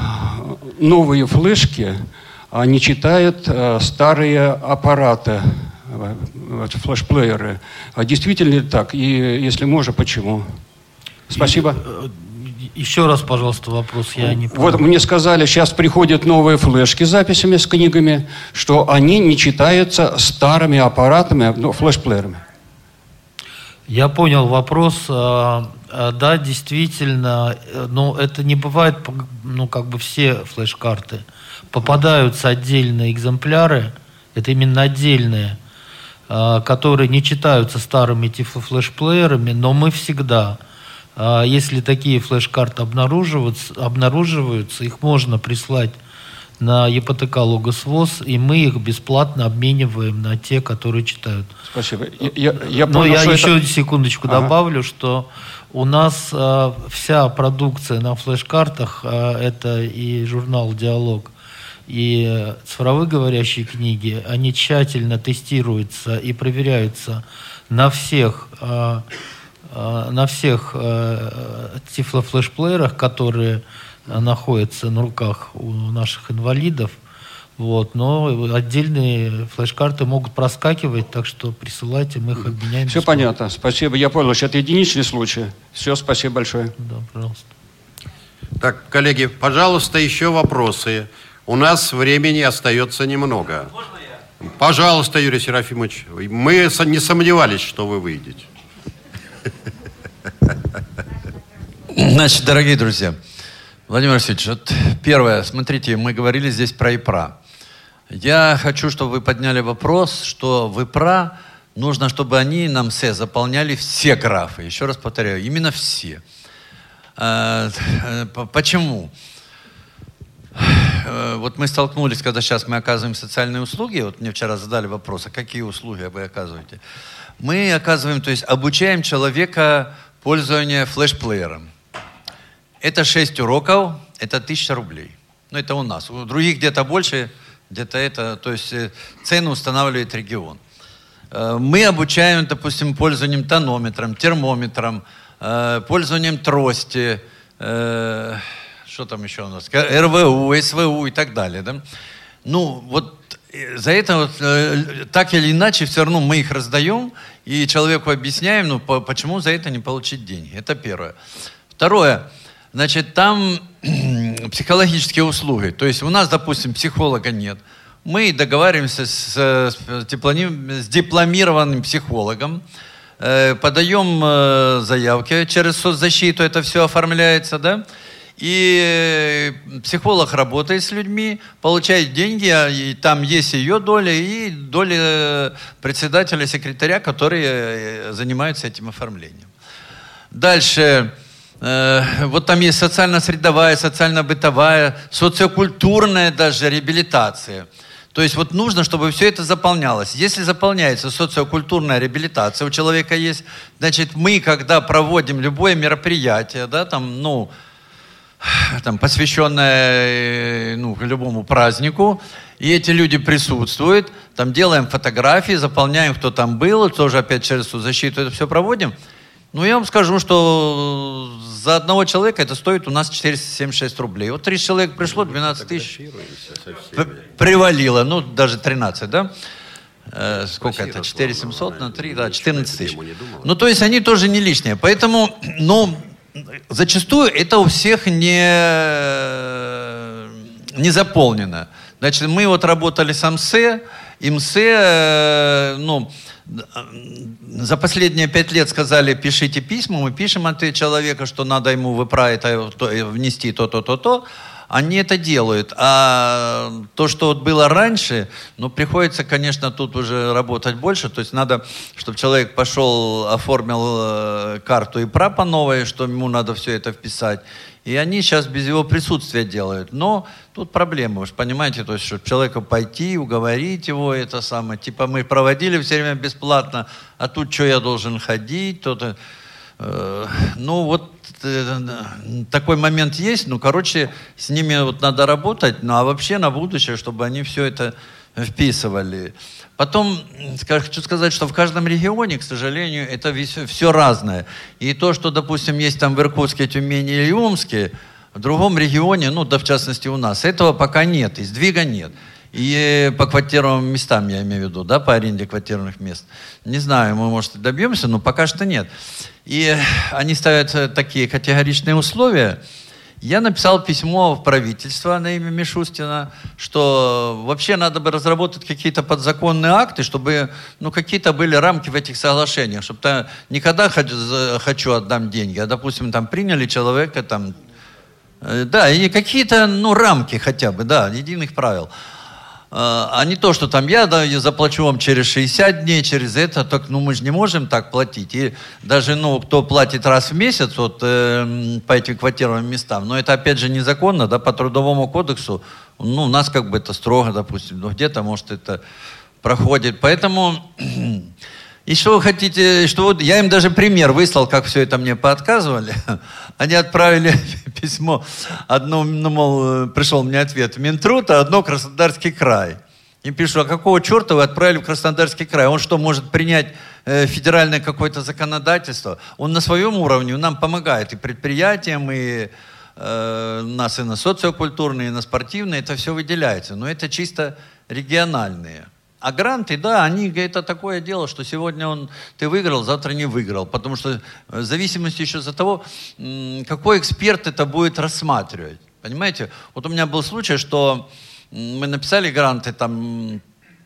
новые флешки не читают старые аппараты, флешплееры. Действительно ли так? И если можно, почему? Спасибо. Еще раз, пожалуйста, вопрос. Я не вот мне сказали, сейчас приходят новые флешки с записями, с книгами, что они не читаются старыми аппаратами, ну, флешплеерами. Я понял вопрос. Да, действительно, но это не бывает, ну, как бы все флеш-карты. Попадаются отдельные экземпляры, это именно отдельные, которые не читаются старыми флеш-плеерами, но мы всегда... Если такие флеш-карты обнаруживаются, обнаруживаются, их можно прислать на ЕПТК Логосвоз, и мы их бесплатно обмениваем на те, которые читают. Спасибо. Я, я Но понял, я еще это... секундочку ага. добавлю, что у нас э, вся продукция на флеш-картах, э, это и журнал «Диалог», и цифровые говорящие книги, они тщательно тестируются и проверяются на всех э, на всех э, тифлофлешплеерах, которые находятся на руках у наших инвалидов. Вот, но отдельные флеш-карты могут проскакивать, так что присылайте, мы их обменяем. Все понятно, спасибо. Я понял, что это единичный случай. Все, спасибо большое. Да, пожалуйста. Так, коллеги, пожалуйста, еще вопросы. У нас времени остается немного. Можно я? Пожалуйста, Юрий Серафимович. Мы не сомневались, что вы выйдете. Значит, дорогие друзья, Владимир Васильевич, вот первое, смотрите, мы говорили здесь про ИПРА. Я хочу, чтобы вы подняли вопрос, что в ИПРА нужно, чтобы они нам все заполняли все графы. Еще раз повторяю, именно все. Почему? Вот мы столкнулись, когда сейчас мы оказываем социальные услуги, вот мне вчера задали вопрос, а какие услуги вы оказываете? Мы оказываем, то есть обучаем человека пользованию флеш-плеером. Это шесть уроков, это тысяча рублей. Ну, это у нас. У других где-то больше, где-то это, то есть цену устанавливает регион. Мы обучаем, допустим, пользованием тонометром, термометром, пользованием трости, что там еще у нас, эр вэ у, эс вэ у и так далее. Да? Ну, вот за это вот, так или иначе все равно мы их раздаем и человеку объясняем, ну, почему за это не получить деньги. Это первое. Второе. Значит, там психологические услуги. То есть у нас, допустим, психолога нет. Мы договариваемся с, с, с дипломированным психологом, э, подаем э, заявки через соцзащиту, это все оформляется, да? И психолог работает с людьми, получает деньги, и там есть ее доля и доля председателя, секретаря, которые занимаются этим оформлением. Дальше... Вот там есть социально-средовая, социально-бытовая, социокультурная даже реабилитация. То есть вот нужно, чтобы все это заполнялось. Если заполняется социокультурная реабилитация, у человека есть, значит, мы, когда проводим любое мероприятие, да, там, ну, там, посвященное, ну, любому празднику, и эти люди присутствуют, там делаем фотографии, заполняем, кто там был, тоже опять через соцзащиту это все проводим. Ну, я вам скажу, что за одного человека это стоит у нас четыреста семьдесят шесть рублей. Вот тридцать человек пришло, двенадцать тысяч привалило, ну, даже тринадцать, да? Э, сколько это? четыре тысячи семьсот на три, да, четырнадцать тысяч. Ну, то есть они тоже не лишние. Поэтому, ну, зачастую это у всех не, не заполнено. Значит, мы вот работали с МСЭ, и МСЭ, ну, за последние пять лет сказали, пишите письма, мы пишем от человека, что надо ему в ИПРА это, то, внести то-то, то-то. Они это делают. А то, что вот было раньше, ну, приходится, конечно, тут уже работать больше. То есть надо, чтобы человек пошел, оформил карту ИПРА по новой, что ему надо все это вписать. И они сейчас без его присутствия делают. Но тут проблема, вы же понимаете, то есть, чтобы человеку пойти, уговорить его, это самое. Типа мы проводили все время бесплатно, а тут что я должен ходить, то-то. Э, ну вот э, такой момент есть. Ну, короче, с ними вот надо работать, ну а вообще на будущее, чтобы они все это вписывали. Потом, хочу сказать, что в каждом регионе, к сожалению, это все разное. И то, что, допустим, есть там в Иркутске, Тюмени или Омске, в другом регионе, ну, да в частности у нас, этого пока нет, и сдвига нет. И по квартирным местам, я имею в виду, да, по аренде квартирных мест. Не знаю, мы, может, добьемся, но пока что нет. И они ставят такие категоричные условия. Я написал письмо в правительство на имя Мишустина, что вообще надо бы разработать какие-то подзаконные акты, чтобы, ну, какие-то были рамки в этих соглашениях, чтобы там не когда хочу отдам деньги, а, допустим, там приняли человека, там, да, и какие-то, ну, рамки хотя бы, да, единых правил. А не то, что там я, да, я заплачу вам через шестьдесят дней, через это, так, ну, мы же не можем так платить. И даже, ну, кто платит раз в месяц вот, э, по этим квартирным местам, но это, опять же, незаконно, да, по Трудовому кодексу, ну, у нас как бы это строго, допустим, но где-то, может, это проходит. Поэтому, и что вы хотите, что вот, я им даже пример выслал, как все это мне поотказывали. Они отправили письмо, одно, ну, мол, пришел мне ответ, Минтруд, а одно Краснодарский край. И пишу, а какого черта вы отправили в Краснодарский край? Он что, может принять э, федеральное какое-то законодательство? Он на своем уровне, он нам помогает и предприятиям, и э, у нас и на социокультурные, и на спортивные, это все выделяется. Но это чисто региональные. А гранты, да, они, это такое дело, что сегодня он, ты выиграл, завтра не выиграл. Потому что в зависимости еще от того, какой эксперт это будет рассматривать. Понимаете? Вот у меня был случай, что мы написали гранты, там,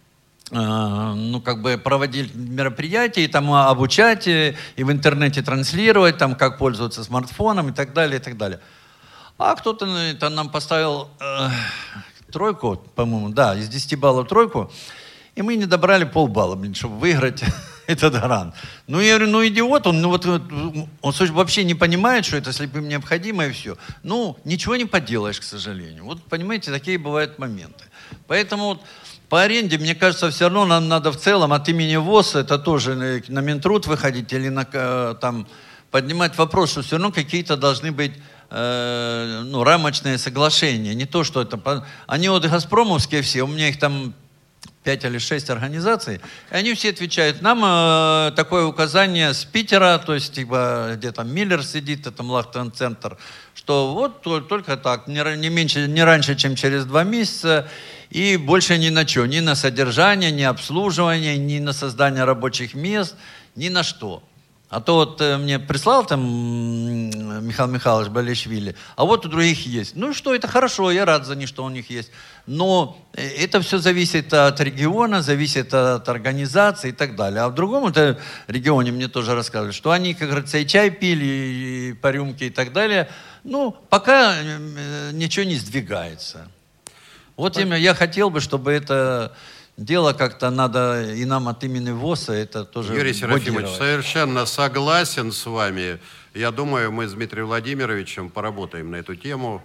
э, ну, как бы проводили мероприятия, и там обучать, и в интернете транслировать, там, как пользоваться смартфоном и так далее, и так далее. А кто-то это нам поставил э, тройку, по-моему, да, из десяти баллов тройку, и мы не добрали полбалла, блин, чтобы выиграть этот грант. Ну, я говорю, ну, идиот, он, ну, вот, он вообще не понимает, что это слепым необходимо, и все. Ну, ничего не поделаешь, к сожалению. Вот, понимаете, такие бывают моменты. Поэтому вот по аренде, мне кажется, все равно нам надо в целом от имени ВОС, это тоже на Минтруд выходить или на, там, поднимать вопрос, что все равно какие-то должны быть э, ну, рамочные соглашения. Не то, что это... Они вот газпромовские все, у меня их там пять или шесть организаций, и они все отвечают. Нам э, такое указание с Питера, то есть типа, где там Миллер сидит, это Млахтен-центр, что вот только так, не, не, меньше, не раньше, чем через два месяца, и больше ни на что, ни на содержание, ни обслуживание, ни на создание рабочих мест, ни на что. А то вот э, мне прислал там Михаил Михайлович Балишвили, а вот у других есть. Ну что, это хорошо, я рад за них, что у них есть. Но это все зависит от региона, зависит от организации и так далее. А в другом это регионе мне тоже рассказывали, что они, как говорится, и чай пили, и по рюмке и так далее. Ну, пока ничего не сдвигается. Вот именно я хотел бы, чтобы это... Дело как-то надо, и нам от имени ВОСа это тоже Юрий Серафимович, совершенно согласен с вами. Я думаю, мы с Дмитрием Владимировичем поработаем на эту тему.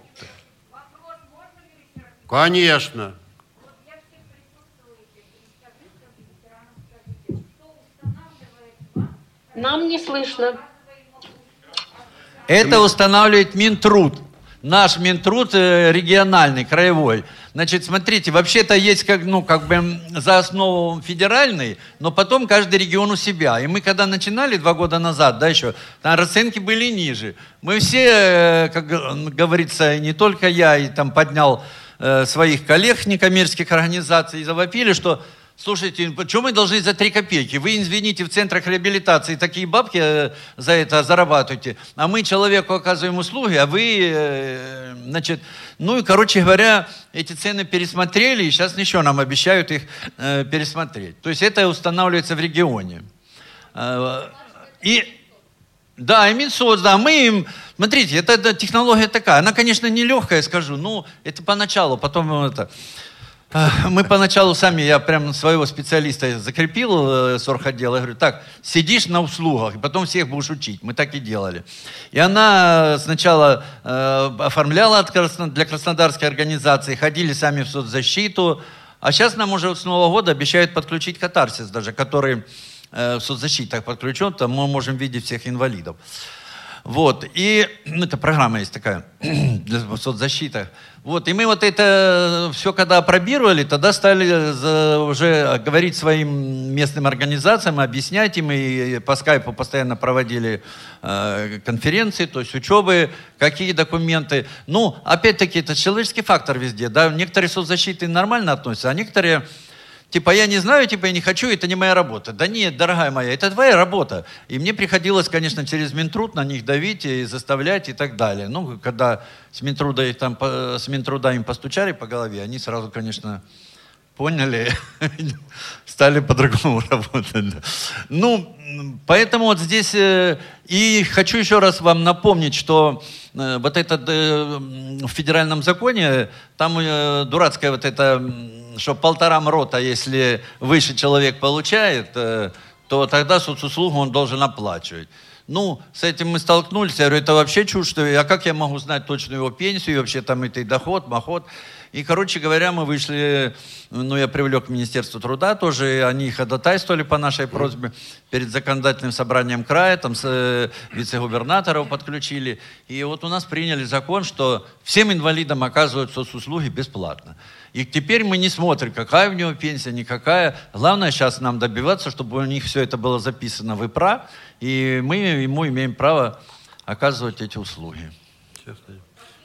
Конечно. Нам не слышно. Это устанавливает Минтруд. Наш Минтруд региональный, краевой. Значит, смотрите, вообще-то есть как, ну, как бы за основу федеральный, но потом каждый регион у себя. И мы когда начинали два года назад, да, еще, там расценки были ниже. Мы все, как говорится, не только я, и там поднял э, своих коллег некоммерческих организаций и завопили, что слушайте, почему мы должны за три копейки? Вы, извините, в центрах реабилитации такие бабки за это зарабатываете, а мы человеку оказываем услуги, а вы, значит, ну и, короче говоря, эти цены пересмотрели, и сейчас еще нам обещают их э, пересмотреть. То есть это устанавливается в регионе. Э, и, да, и Минсоц, да, мы им, смотрите, это, это технология такая, она, конечно, нелегкая, скажу, но это поначалу, потом это... Мы поначалу сами, я прям своего специалиста закрепил э, с орготдела, я говорю, так, сидишь на услугах, и потом всех будешь учить. Мы так и делали. И она сначала э, оформляла от Красно, для краснодарской организации, ходили сами в соцзащиту, а сейчас нам уже с Нового года обещают подключить катарсис даже, который э, в соцзащитах подключен, там мы можем видеть всех инвалидов. Вот, и ну, это программа есть такая для соцзащиты. Вот, и мы вот это все когда опробировали, тогда стали за, уже говорить своим местным организациям, объяснять им, и по скайпу постоянно проводили э, конференции, то есть учебы, какие документы. Ну, опять-таки, это человеческий фактор везде, да, некоторые соцзащиты нормально относятся, а некоторые... Типа, я не знаю, типа, я не хочу, это не моя работа. Да нет, дорогая моя, это твоя работа. И мне приходилось, конечно, через Минтруд на них давить и заставлять и так далее. Ну, когда с Минтруда, их там, с Минтруда им постучали по голове, они сразу, конечно, поняли, стали по-другому работать. Ну, поэтому вот здесь... И хочу еще раз вам напомнить, что вот это в федеральном законе, там дурацкая вот эта... что полтора МРОТа, если выше человек получает, то тогда соцуслугу он должен оплачивать. Ну, с этим мы столкнулись, я говорю, это вообще чушь, что, а как я могу знать точную его пенсию, вообще там это и доход, махот. И, короче говоря, мы вышли, ну, я привлек к Министерству труда тоже, они ходатайствовали по нашей просьбе перед законодательным собранием края, там с вице-губернаторов подключили. И вот у нас приняли закон, что всем инвалидам оказывают соцуслуги бесплатно. И теперь мы не смотрим, какая у него пенсия, никакая. Главное сейчас нам добиваться, чтобы у них все это было записано в ИПРА, и мы ему имеем право оказывать эти услуги.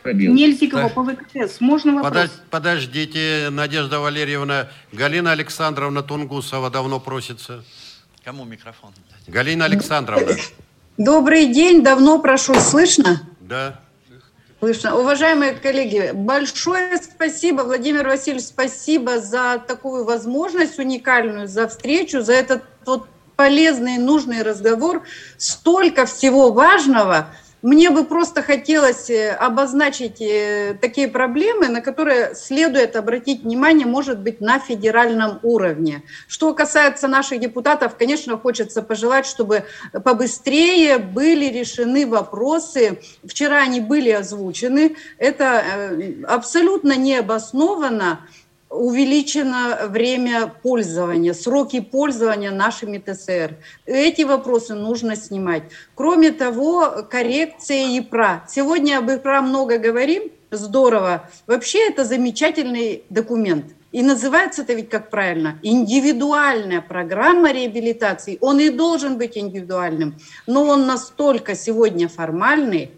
Нельзикова по ВКС. Можно вопрос? Подож, подождите, Надежда Валерьевна. Галина Александровна Тунгусова давно просится. Кому микрофон? Галина Александровна. Добрый день, давно прошу. Слышно? Да. Слышно. Уважаемые коллеги, большое спасибо, Владимир Васильевич, спасибо за такую возможность уникальную, за встречу, за этот вот полезный, нужный разговор. Столько всего важного. Мне бы просто хотелось обозначить такие проблемы, на которые следует обратить внимание, может быть, на федеральном уровне. Что касается наших депутатов, конечно, хочется пожелать, чтобы побыстрее были решены вопросы. Вчера они были озвучены. Это абсолютно необоснованно. Увеличено время пользования, сроки пользования нашими ТСР. Эти вопросы нужно снимать. Кроме того, коррекция ЕПРА. Сегодня об ЕПРА много говорим, здорово. Вообще это замечательный документ. И называется это ведь как правильно? Индивидуальная программа реабилитации. Он и должен быть индивидуальным, но он настолько сегодня формальный.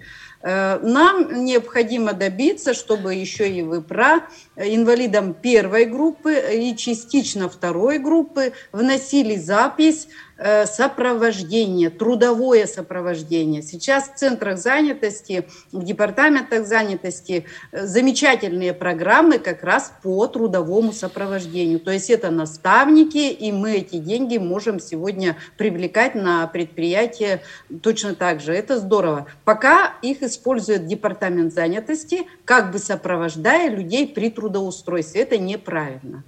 Нам необходимо добиться, чтобы еще и в ИПРА инвалидам первой группы и частично второй группы вносили запись сопровождение, трудовое сопровождение. Сейчас в центрах занятости, в департаментах занятости замечательные программы как раз по трудовому сопровождению. То есть это наставники, и мы эти деньги можем сегодня привлекать на предприятие точно так же. Это здорово. Пока их использует департамент занятости, как бы сопровождая людей при трудоустройстве. Это неправильно.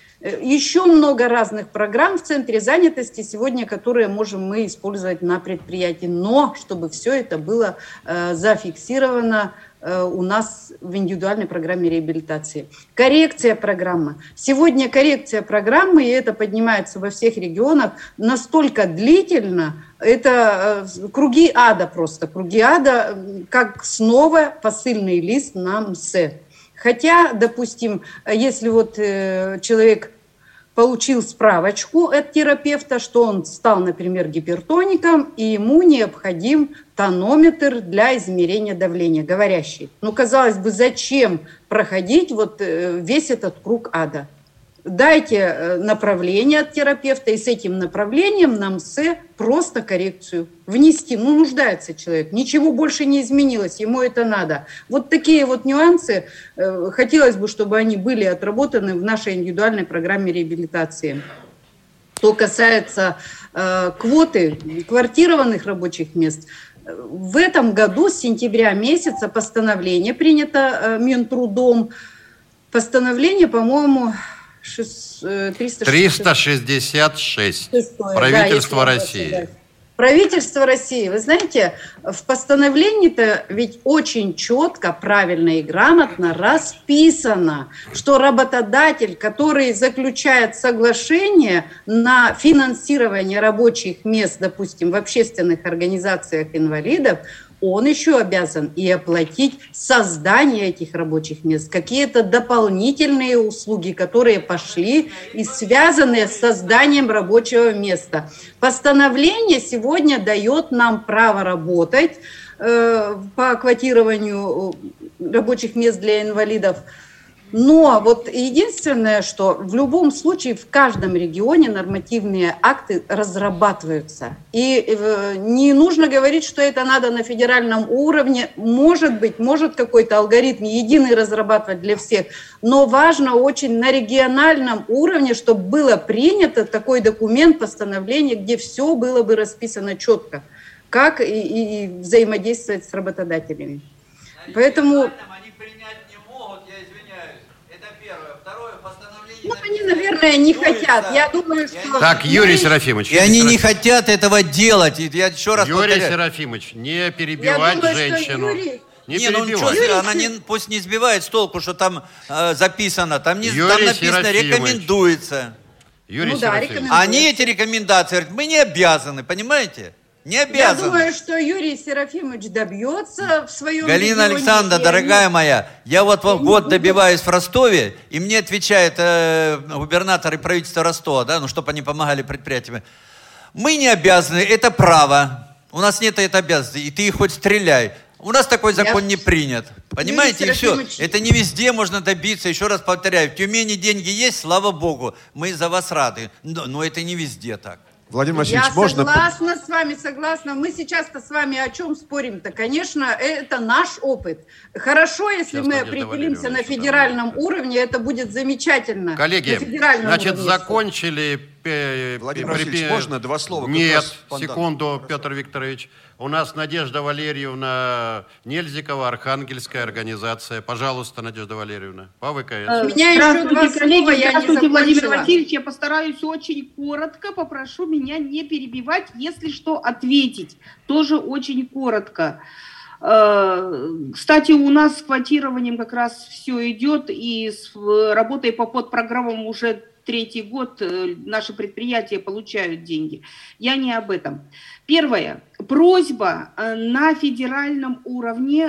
Еще много разных программ в центре занятости сегодня, которые можем мы использовать на предприятии, но чтобы все это было э, зафиксировано э, у нас в индивидуальной программе реабилитации. Коррекция программы. Сегодня коррекция программы, и это поднимается во всех регионах, настолько длительно, это э, круги ада просто, круги ада, как снова посыльный лист на МСЭ. Хотя, допустим, если вот э, человек получил справочку от терапевта, что он стал, например, гипертоником, и ему необходим тонометр для измерения давления, говорящий. Ну, казалось бы, зачем проходить вот э, весь этот круг ада? Дайте направление от терапевта, и с этим направлением на МСЭ просто коррекцию внести. Ну, нуждается человек, ничего больше не изменилось, ему это надо. Вот такие вот нюансы, э, хотелось бы, чтобы они были отработаны в нашей индивидуальной программе реабилитации. Что касается э, квоты квартированных рабочих мест, в этом году с сентября месяца постановление принято э, Минтрудом. Постановление, по-моему, триста шестьдесят шесть. Правительство да, России. Да. Правительство России. Вы знаете, в постановлении-то ведь очень четко, правильно и грамотно расписано, что работодатель, который заключает соглашение на финансирование рабочих мест, допустим, в общественных организациях инвалидов, он еще обязан и оплатить создание этих рабочих мест, какие-то дополнительные услуги, которые пошли и связаны с созданием рабочего места. Постановление сегодня дает нам право работать э, по квотированию рабочих мест для инвалидов. Но вот единственное, что в любом случае в каждом регионе нормативные акты разрабатываются. И не нужно говорить, что это надо на федеральном уровне. Может быть, может какой-то алгоритм единый разрабатывать для всех. Но важно очень на региональном уровне, чтобы было принято такой документ, постановление, где все было бы расписано четко, как и, и взаимодействовать с работодателями. Поэтому... Ну, они, наверное, не хотят. Я думаю, что... Так, Юрий Серафимович. И они не хотят этого делать. И я еще раз Юрий повторяю. Серафимович, не перебивать думаю, женщину. Юрий... Не не, ну ничего, перебивать. она не, пусть не сбивает с толку, что там э, записано. Там, не, Юрий там написано Серафимович. «рекомендуется». Юрий Ну да, Серафимович. рекомендуется. Они эти рекомендации говорят, мы не обязаны, понимаете? Не Я обязаны. думаю, что Юрий Серафимович добьется в своем Галина регионе, Александровна, и дорогая они- моя, я вот вот они год будут- добиваюсь в Ростове, и мне отвечает э, губернатор и правительство Ростова, да, ну, чтобы они помогали предприятиям. Мы не обязаны, это право. У нас нет этой обязанности, и ты хоть стреляй. У нас такой закон Я... не принят. Понимаете, Юрий и все. Серафимович... Это не везде можно добиться. Еще раз повторяю, в Тюмени деньги есть, слава Богу. Мы за вас рады. Но, но это не везде так. Владимир Васильевич, Я можно... согласна с вами, согласна. Мы сейчас-то с вами о чем спорим-то? Конечно, это наш опыт. Хорошо, если сейчас мы определимся на федеральном уровне, это будет замечательно. Коллеги, значит, уровне. закончили... Владимир Васильевич, можно два слова? Нет, секунду, Петр Викторович. У нас Надежда Валерьевна Нельзикова, Архангельская организация. Пожалуйста, Надежда Валерьевна, по ВКС. У меня еще два слова, я не закончила. Владимир Васильевич, я постараюсь очень коротко, попрошу меня не перебивать, если что, ответить. Тоже очень коротко. Кстати, у нас с квотированием как раз все идет, и с работой по подпрограммам уже третий год наши предприятия получают деньги. Я не об этом. Первое. Просьба на федеральном уровне,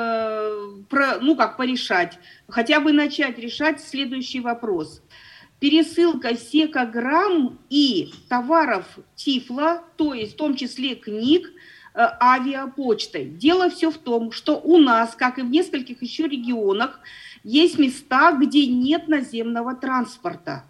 ну как порешать, хотя бы начать решать следующий вопрос. Пересылка секограмм и товаров Тифла, то есть в том числе книг, авиапочтой. Дело все в том, что у нас, как и в нескольких еще регионах, есть места, где нет наземного транспорта.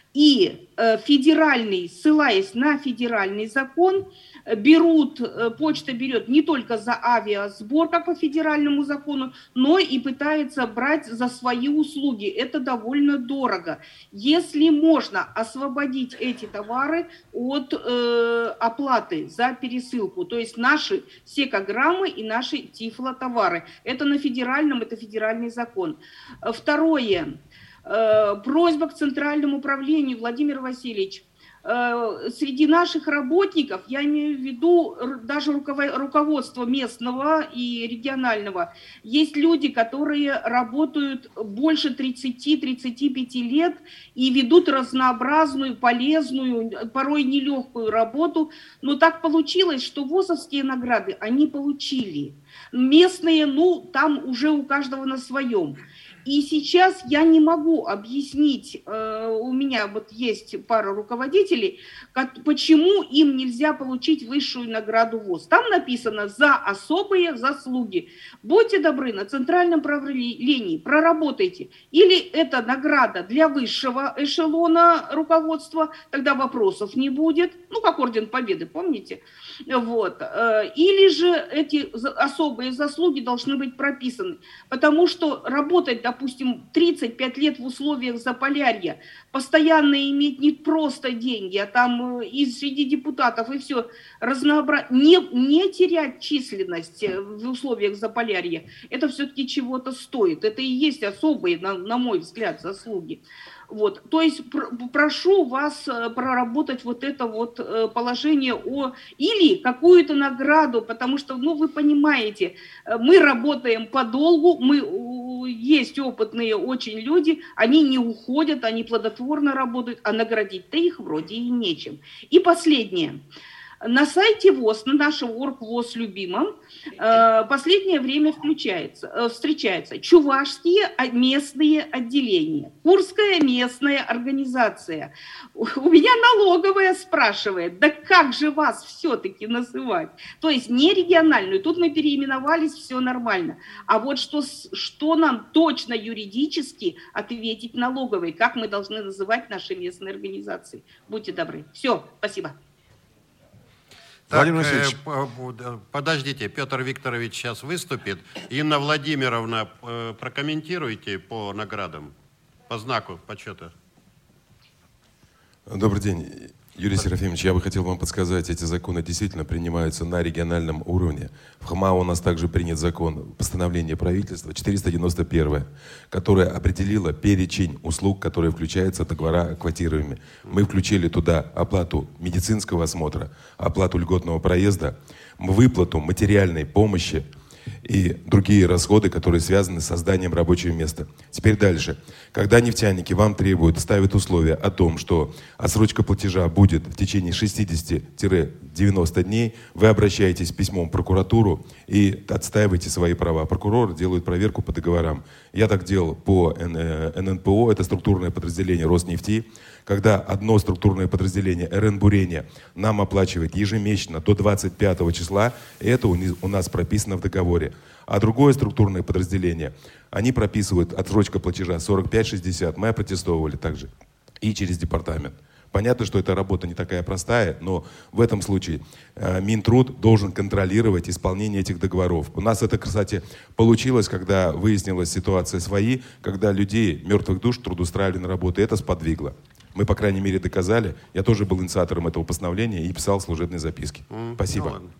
И э, федеральный, ссылаясь на федеральный закон, берут, э, почта берет не только за авиасбор, как по федеральному закону, но и пытается брать за свои услуги. Это довольно дорого. Если можно освободить эти товары от э, оплаты за пересылку, то есть наши секограммы и наши тифлотовары. Это на федеральном, это федеральный закон. Второе. Просьба к Центральному управлению, Владимир Васильевич, среди наших работников, я имею в виду даже руководство местного и регионального, есть люди, которые работают больше тридцати-тридцати пяти лет и ведут разнообразную, полезную, порой нелегкую работу, но так получилось, что ВОСовские награды они получили. Местные, ну, там уже у каждого на своем. И сейчас я не могу объяснить, э, у меня вот есть пара руководителей, как, почему им нельзя получить высшую награду ВОС. Там написано «за особые заслуги». Будьте добры, на центральном правлении проработайте. Или это награда для высшего эшелона руководства, тогда вопросов не будет. Ну, как Орден Победы, помните? Вот. Или же эти особые заслуги должны быть прописаны. Потому что работать, допустим, тридцать пять лет в условиях Заполярья, постоянно иметь не просто деньги, а там и среди депутатов, и все разнообразие, не, не терять численность в условиях Заполярья, это все-таки чего-то стоит. Это и есть особые, на, на мой взгляд, заслуги. Вот. То есть пр- прошу вас проработать вот это вот положение о... или какую-то награду, потому что, ну, вы понимаете, мы работаем подолгу, мы, есть опытные очень люди, они не уходят, они плодотворно работают, а наградить-то их вроде и нечем. И последнее. На сайте ВОС, на нашем орг-ВОС любимом, последнее время включается, встречаются чувашские местные отделения, Курская местная организация. У меня налоговая спрашивает, да как же вас все-таки называть? То есть не региональную, тут мы переименовались, все нормально. А вот что, что нам точно юридически ответить налоговой, как мы должны называть наши местные организации? Будьте добры. Все, спасибо. Так, э, подождите, Петр Викторович сейчас выступит. Инна Владимировна, э, прокомментируйте по наградам, по знаку почета. Добрый день, Юрий Серафимович. Я бы хотел вам подсказать, эти законы действительно принимаются на региональном уровне. В ХМАО у нас также принят закон, постановление правительства четыреста девяносто первое, которое определило перечень услуг, которые включаются в договора о квотировании. Мы включили туда оплату медицинского осмотра, оплату льготного проезда, выплату материальной помощи и другие расходы, которые связаны с созданием рабочего места. Теперь дальше. Когда нефтяники вам требуют, ставят условия о том, что отсрочка платежа будет в течение шестидесяти-девяноста дней, вы обращаетесь с письмом в прокуратуру и отстаиваете свои права. Прокурор делает проверку по договорам. Я так делал по эн эн пэ о, это структурное подразделение Роснефти, когда одно структурное подразделение эр эн Бурение нам оплачивает ежемесячно до двадцать пятого числа, и это у нас прописано в договоре. А другое структурное подразделение, они прописывают отсрочка платежа сорок пять шестьдесят. Мы опротестовывали также и через департамент. Понятно, что эта работа не такая простая, но в этом случае э, Минтруд должен контролировать исполнение этих договоров. У нас это, кстати, получилось, когда выяснилась ситуация свои, когда людей, мертвых душ, трудоустраивали на работу, и это сподвигло. Мы, по крайней мере, доказали. Я тоже был инициатором этого постановления и писал служебные записки. Mm, Спасибо. Ну,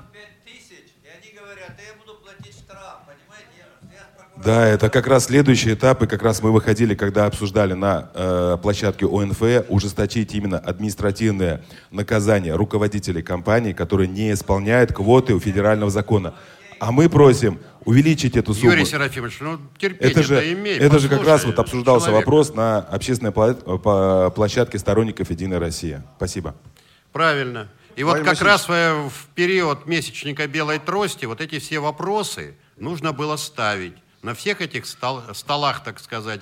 Да, это как раз следующий этап, и как раз мы выходили, когда обсуждали на э, площадке О Н Ф ужесточить именно административное наказание руководителей компаний, которые не исполняют квоты у федерального закона. А мы просим увеличить эту сумму. Юрий Серафимович, ну терпение это же, имей, это же как раз вот обсуждался человека. вопрос на общественной площадке сторонников «Единой России». Спасибо. Правильно. И вот как раз в период месячника белой трости вот эти все вопросы нужно было ставить. На всех этих стол, столах, так сказать.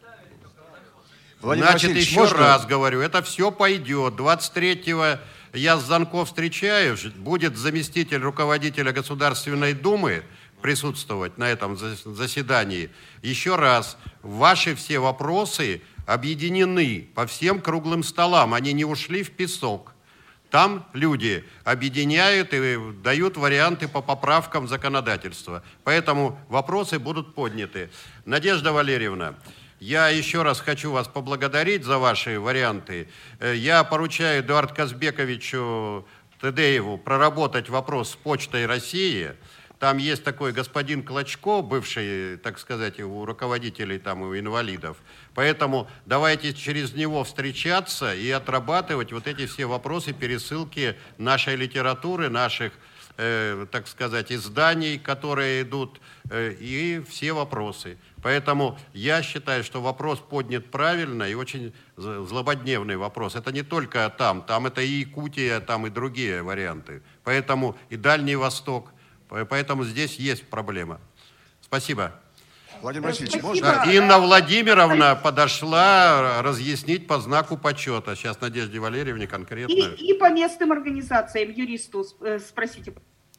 Владимир Значит, Васильевич, еще можно? раз говорю, это все пойдет. двадцать третьего я с Занко встречаюсь, будет заместитель руководителя Государственной Думы присутствовать на этом заседании. Еще раз, ваши все вопросы объединены по всем круглым столам, они не ушли в песок. Там люди объединяют и дают варианты по поправкам законодательства. Поэтому вопросы будут подняты. Надежда Валерьевна, я еще раз хочу вас поблагодарить за ваши варианты. Я поручаю Эдуарду Казбековичу Тедееву проработать вопрос с Почтой России. Там есть такой господин Клочко, бывший, так сказать, у руководителей, там, у инвалидов. Поэтому давайте через него встречаться и отрабатывать вот эти все вопросы пересылки нашей литературы, наших, э, так сказать, изданий, которые идут, э, и все вопросы. Поэтому я считаю, что вопрос поднят правильно и очень злободневный вопрос. Это не только там, там это и Якутия, там и другие варианты. Поэтому и Дальний Восток. Поэтому здесь есть проблема. Спасибо. Владимир Васильевич, можно? Инна Владимировна подошла разъяснить по знаку почета. Сейчас Надежде Валерьевне конкретно. И, и по местным организациям, юристу спросите.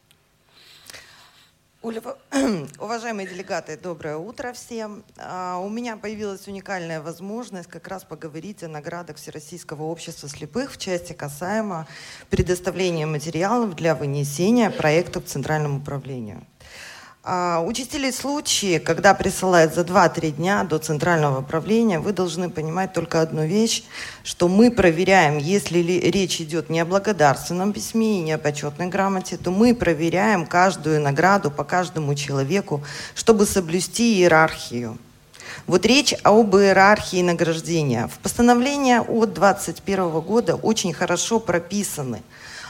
Оля, уважаемые делегаты, доброе утро всем. У меня появилась уникальная возможность как раз поговорить о наградах Всероссийского общества слепых в части касаемо предоставления материалов для вынесения проектов Центральному управлению. Участились случаи, когда присылают за два-три дня до Центрального управления, вы должны понимать только одну вещь, что мы проверяем, если ли речь идет не о благодарственном письме и не о почетной грамоте, то мы проверяем каждую награду по каждому человеку, чтобы соблюсти иерархию. Вот речь об иерархии награждения. В постановлении от двадцать первого года очень хорошо прописаны,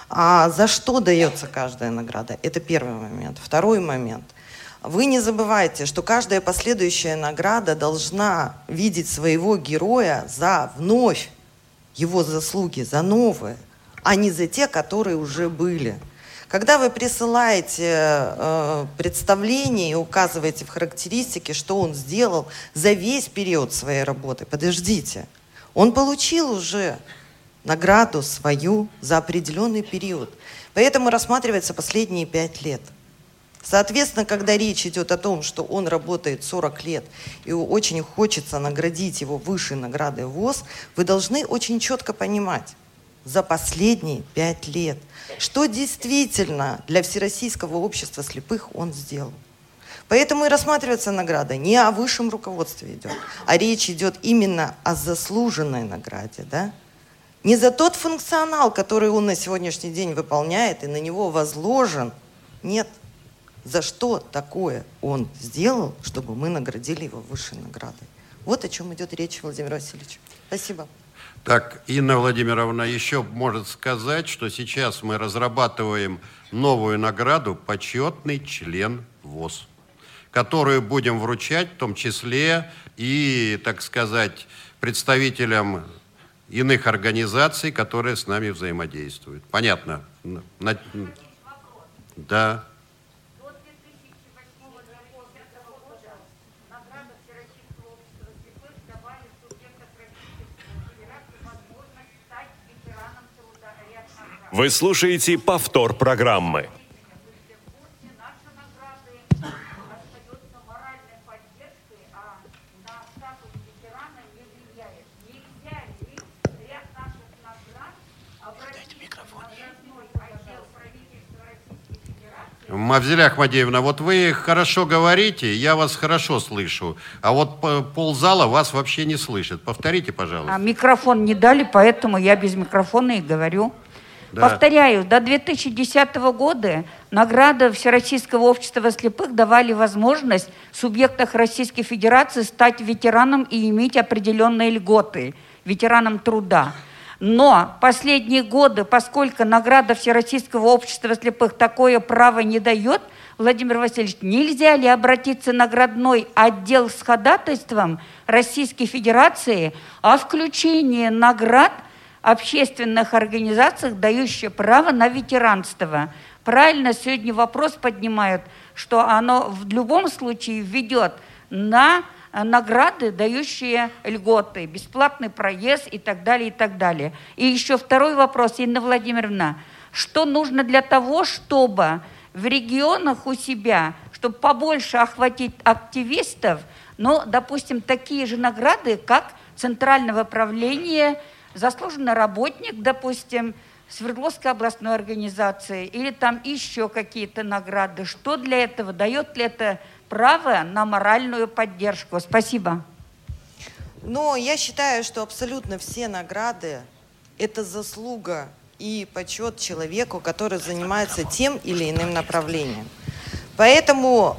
а за что дается каждая награда. Это первый момент. Второй момент. Вы не забывайте, что каждая последующая награда должна видеть своего героя за вновь его заслуги, за новые, а не за те, которые уже были. Когда вы присылаете э, представление и указываете в характеристике, что он сделал за весь период своей работы, подождите, он получил уже награду свою за определенный период. Поэтому рассматривается последние пять лет. Соответственно, когда речь идет о том, что он работает сорок лет и очень хочется наградить его высшей наградой ВОС, вы должны очень четко понимать за последние пять лет, что действительно для Всероссийского общества слепых он сделал. Поэтому и рассматривается награда не о высшем руководстве идет, а речь идет именно о заслуженной награде, да? Не за тот функционал, который он на сегодняшний день выполняет и на него возложен, нет. За что такое он сделал, чтобы мы наградили его высшей наградой. Вот о чем идет речь, Владимир Васильевич. Спасибо. Так, Инна Владимировна еще может сказать, что сейчас мы разрабатываем новую награду «Почетный член ВОС», которую будем вручать в том числе и, так сказать, представителям иных организаций, которые с нами взаимодействуют. Понятно? На... Да. Вы слушаете повтор программы. Мавзеля Ахмадеевна, вот вы хорошо говорите, я вас хорошо слышу, а вот ползала вас вообще не слышит. Повторите, пожалуйста. А микрофон не дали, поэтому я без микрофона и говорю. Да. Повторяю, до две тысячи десятого года награды Всероссийского общества слепых давали возможность в субъектах Российской Федерации стать ветераном и иметь определенные льготы, ветераном труда. Но последние годы, поскольку награда Всероссийского общества слепых такое право не дает, Владимир Васильевич, нельзя ли обратиться в наградной отдел с ходатайством Российской Федерации о включении наград общественных организаций, дающих право на ветеранство? Правильно сегодня вопрос поднимают, что оно в любом случае ведет на награды, дающие льготы, бесплатный проезд и так далее, и так далее. И еще второй вопрос, Инна Владимировна. Что нужно для того, чтобы в регионах у себя, чтобы побольше охватить активистов, ну, допустим, такие же награды, как Центрального правления, заслуженный работник, допустим, Свердловской областной организации, или там еще какие-то награды. Что для этого? Дает ли это право на моральную поддержку? Спасибо. Но я считаю, что абсолютно все награды – это заслуга и почет человеку, который занимается тем или иным направлением. Поэтому,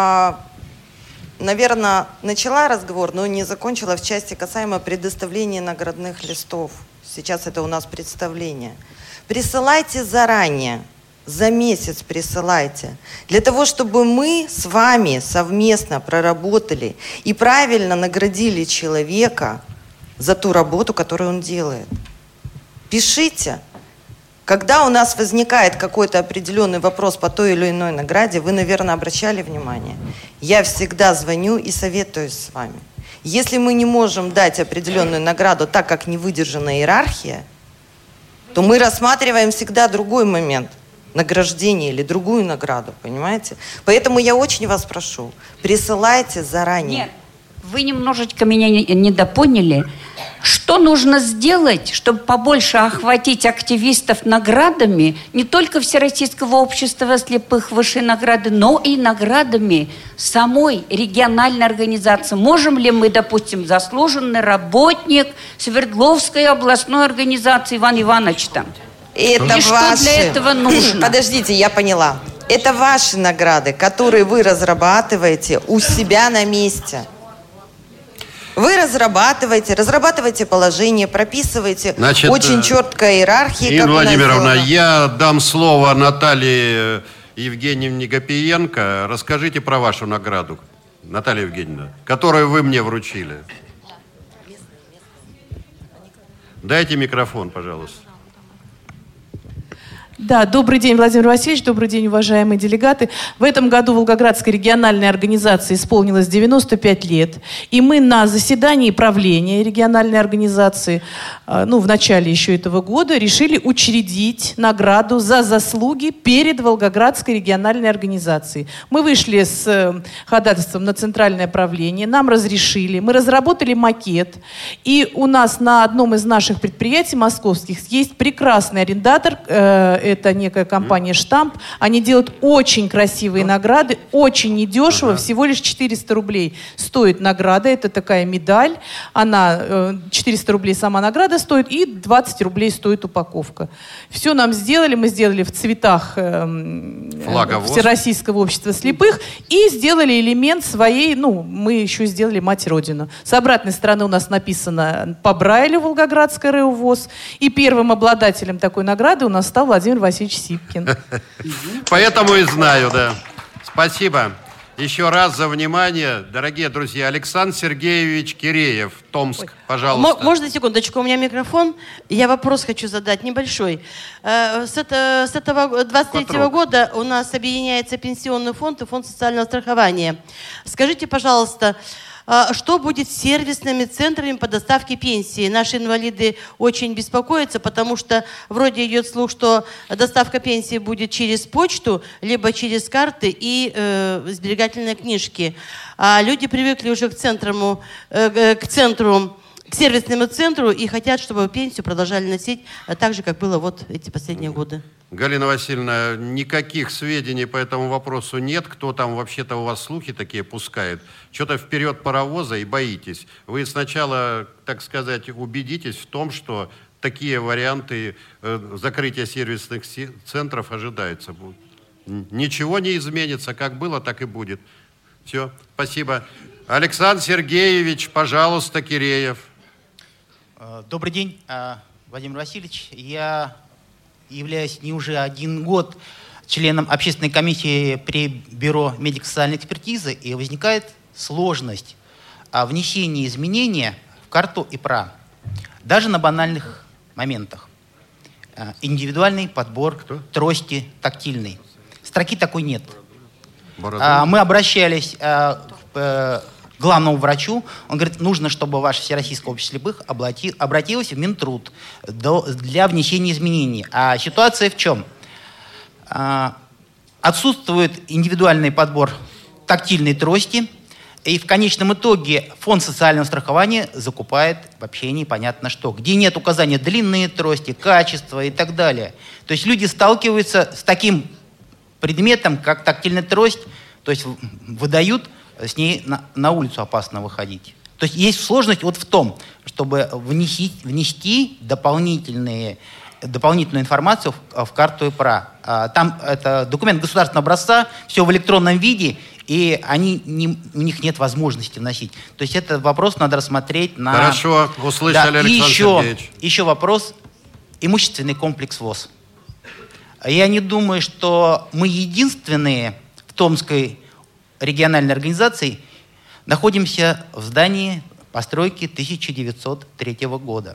наверное, начала разговор, но не закончила в части касаемо предоставления наградных листов. Сейчас это у нас представление. Присылайте заранее, за месяц присылайте, для того, чтобы мы с вами совместно проработали и правильно наградили человека за ту работу, которую он делает. Пишите. Когда у нас возникает какой-то определенный вопрос по той или иной награде, вы, наверное, обращали внимание, я всегда звоню и советуюсь с вами. Если мы не можем дать определенную награду, так как не выдержана иерархия, то мы рассматриваем всегда другой момент награждения или другую награду, понимаете? Поэтому я очень вас прошу, присылайте заранее. Нет, вы немножечко меня недопоняли. Что нужно сделать, чтобы побольше охватить активистов наградами, не только Всероссийского общества слепых высшей награды, но и наградами самой региональной организации? Можем ли мы, допустим, заслуженный работник Свердловской областной организации Иван Иванович там? Это и что ваши... для этого нужно? Подождите, я поняла. Это ваши награды, которые вы разрабатываете у себя на месте. Вы разрабатываете, разрабатываете положение, прописываете. Значит, очень четкая иерархия. Инна Владимировна, я дам слово Наталье Евгеньевне Гапиенко. Расскажите про вашу награду, Наталья Евгеньевна, которую вы мне вручили. Дайте микрофон, пожалуйста. Да, добрый день, Владимир Васильевич, добрый день, уважаемые делегаты. В этом году Волгоградской региональной организации исполнилось девяносто пять лет, и мы на заседании правления региональной организации, ну, в начале еще этого года, решили учредить награду за заслуги перед Волгоградской региональной организацией. Мы вышли с ходатайством на центральное правление, нам разрешили, мы разработали макет, и у нас на одном из наших предприятий московских есть прекрасный арендатор, это некая компания «Штамп». Они делают очень красивые награды, очень недешево, ага. всего лишь четыреста рублей стоит награда. Это такая медаль. Она, четыреста рублей сама награда стоит, и двадцать рублей стоит упаковка. Все нам сделали. Мы сделали в цветах Флаговоз. Всероссийского общества слепых и сделали элемент своей, ну, мы еще сделали «Мать Родину». С обратной стороны у нас написано по Брайлю Волгоградская РЭО ВОС. И первым обладателем такой награды у нас стал Владимир Васильевич Сипкин. Поэтому и знаю, да. Спасибо. Еще раз за внимание, дорогие друзья. Александр Сергеевич Киреев, Томск, Ой. пожалуйста. Можно секундочку? У меня микрофон. Я вопрос хочу задать небольшой. С этого двадцать третьего года у нас объединяется пенсионный фонд и фонд социального страхования. Скажите, пожалуйста, что будет с сервисными центрами по доставке пенсии? Наши инвалиды очень беспокоятся, потому что вроде идет слух, что доставка пенсии будет через почту, либо через карты и э, сберегательные книжки. А люди привыкли уже к центру, э, к центру, к сервисному центру и хотят, чтобы пенсию продолжали носить так же, как было вот эти последние годы. Галина Васильевна, никаких сведений по этому вопросу нет. Кто там вообще-то у вас слухи такие пускает? Что-то вперед паровоза и боитесь. Вы сначала, так сказать, убедитесь в том, что такие варианты э, закрытия сервисных центров ожидаются. Ничего не изменится. Как было, так и будет. Все, спасибо. Александр Сергеевич, пожалуйста, Киреев. Добрый день, Владимир Васильевич. Я являюсь не уже один год членом общественной комиссии при Бюро медико-социальной экспертизы, и возникает сложность внесения изменения в карту ИПРА, даже на банальных моментах. Индивидуальный подбор Кто? трости тактильный. Строки такой нет. Бородин. Мы обращались к главному врачу, он говорит, нужно, чтобы ваше Всероссийское общество слепых обратилось в Минтруд для внесения изменений. А ситуация в чем? Отсутствует индивидуальный подбор тактильной трости, и в конечном итоге фонд социального страхования закупает вообще непонятно что. Где нет указания длины трости, качества и так далее. То есть люди сталкиваются с таким предметом, как тактильная трость, то есть выдают, с ней на, на улицу опасно выходить. То есть есть сложность вот в том, чтобы внести, внести дополнительные, дополнительную информацию в, в карту ИПРА. Там это документ государственного образца, все в электронном виде, и они не, у них нет возможности вносить. То есть этот вопрос надо рассмотреть на... Хорошо, услышали, да. Александр И еще, Сергеевич. еще вопрос имущественный комплекс ВОЗ. Я не думаю, что мы единственные в Томской региональной организации находимся в здании постройки тысяча девятьсот третьего года.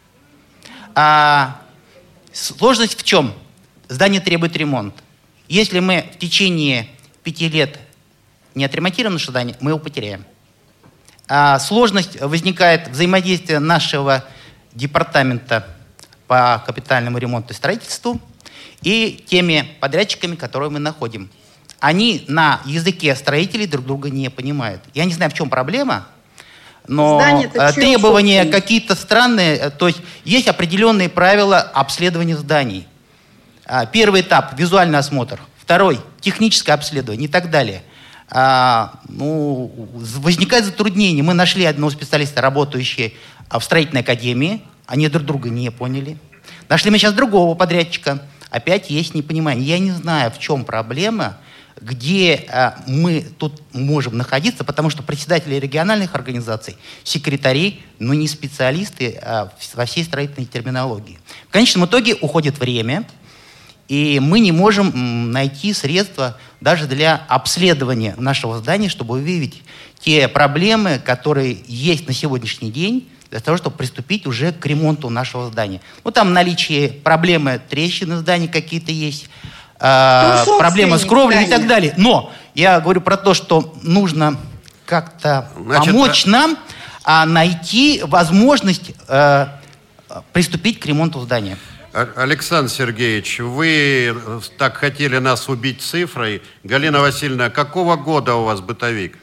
А сложность в чем? Здание требует ремонт. Если мы в течение пяти лет не отремонтируем наше здание, мы его потеряем. А сложность возникает взаимодействие нашего департамента по капитальному ремонту и строительству и теми подрядчиками, которые мы находим. Они на языке строителей друг друга не понимают. Я не знаю, в чем проблема, но требования какие-то странные. То есть есть определенные правила обследования зданий. Первый этап – визуальный осмотр. Второй – техническое обследование и так далее. А, ну, возникает затруднение. Мы нашли одного специалиста, работающего в строительной академии. Они друг друга не поняли. Нашли мы сейчас другого подрядчика. Опять есть непонимание. Я не знаю, в чем проблема, где а, мы тут можем находиться, потому что председатели региональных организаций, секретари, но не специалисты а, во всей строительной терминологии. В конечном итоге уходит время, и мы не можем найти средства даже для обследования нашего здания, чтобы выявить те проблемы, которые есть на сегодняшний день, для того, чтобы приступить уже к ремонту нашего здания. Ну, там наличие проблемы трещины в здании какие-то есть, э, проблемы с кровлей и так далее. Но я говорю про то, что нужно как-то Значит, помочь а... нам а, найти возможность э, приступить к ремонту здания. Александр Сергеевич, вы так хотели нас убить цифрой. Галина Васильевна, какого года у вас бытовик?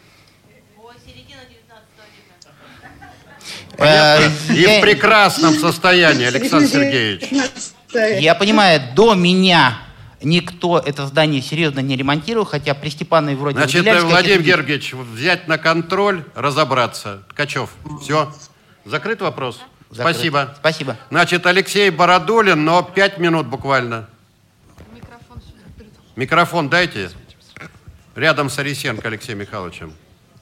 Понятно? И в прекрасном состоянии, Александр Сергеевич. Я понимаю, до меня никто это здание серьезно не ремонтировал, хотя при Степановой вроде... Значит, Владимир Георгиевич, взять на контроль, разобраться. Ткачев, все. Закрыт вопрос? Закрыт. Спасибо. Спасибо. Значит, Алексей Бородулин, но пять минут буквально. Микрофон, Микрофон дайте. Рядом с Арисенко Алексеем Михайловичем.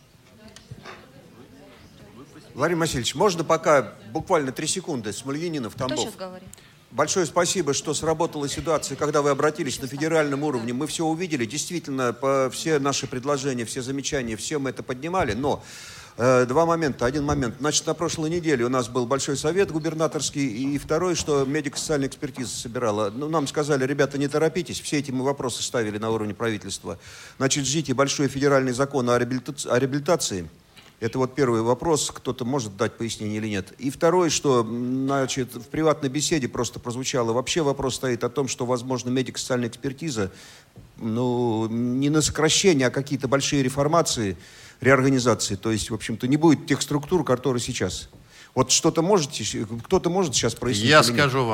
Владимир Васильевич, можно пока буквально три секунды? Смольянинов, Тамбов. Кто сейчас говорит? Большое спасибо, что сработала ситуация, когда вы обратились на федеральном уровне. Мы все увидели, действительно, по, все наши предложения, все замечания, все мы это поднимали, но э, два момента. Один момент. Значит, на прошлой неделе у нас был большой совет губернаторский, и второй, что медико-социальная экспертиза собирала. Ну, нам сказали, ребята, не торопитесь, все эти мы вопросы ставили на уровне правительства. Значит, ждите большой федеральный закон о реабилитации. О реабилитации. Это вот первый вопрос, кто-то может дать пояснение или нет. И второй, что, значит, в приватной беседе просто прозвучало, вообще вопрос стоит о том, что, возможно, медико-социальная экспертиза, ну, не на сокращение, а какие-то большие реформации, реорганизации. То есть, в общем-то, не будет тех структур, которые сейчас. Вот что-то можете, кто-то может сейчас прояснить? Я скажу вам.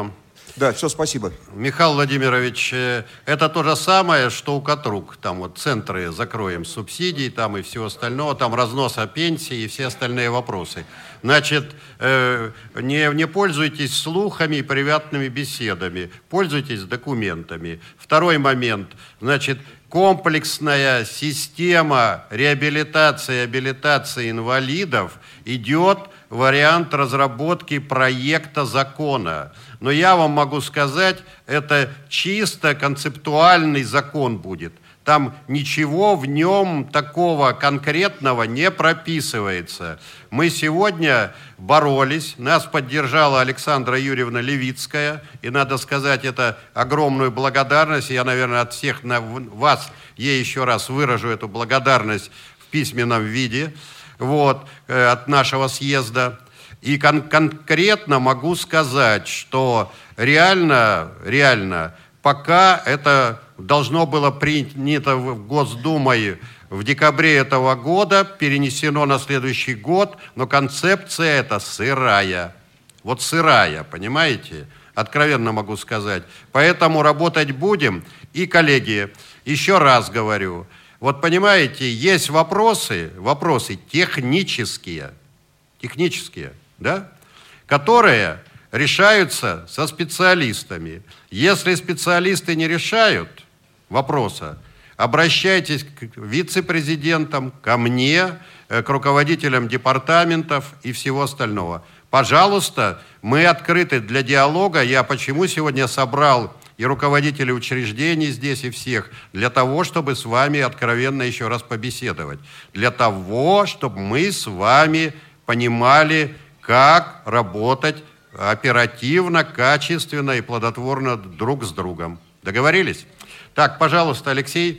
Да, все, спасибо. Михаил Владимирович, это то же самое, что у Катрук. Там вот центры закроем субсидий, там и всего остального, там разноса пенсии и все остальные вопросы. Значит, э, не, не пользуйтесь слухами и приватными беседами, пользуйтесь документами. Второй момент, значит, комплексная система реабилитации и абилитации инвалидов идет вариант разработки проекта закона. Но я вам могу сказать, это чисто концептуальный закон будет. Там ничего в нем такого конкретного не прописывается. Мы сегодня боролись, нас поддержала Александра Юрьевна Левицкая, и надо сказать, это огромную благодарность. Я, наверное, от всех на вас ей еще раз выражу эту благодарность в письменном виде, вот, от нашего съезда. И кон- конкретно могу сказать, что реально, реально, пока это должно было принято в Госдумой в декабре этого года, перенесено на следующий год, но концепция эта сырая. Вот сырая, понимаете? Откровенно могу сказать. Поэтому работать будем. И, коллеги, еще раз говорю, вот понимаете, есть вопросы, вопросы технические, технические, да, которые решаются со специалистами. Если специалисты не решают вопроса, обращайтесь к вице-президентам, ко мне, к руководителям департаментов и всего остального. Пожалуйста, мы открыты для диалога. Я почему сегодня собрал и руководителей учреждений здесь, и всех, для того, чтобы с вами откровенно еще раз побеседовать. Для того, чтобы мы с вами понимали, как работать оперативно, качественно и плодотворно друг с другом. Договорились? Так, пожалуйста, Алексей.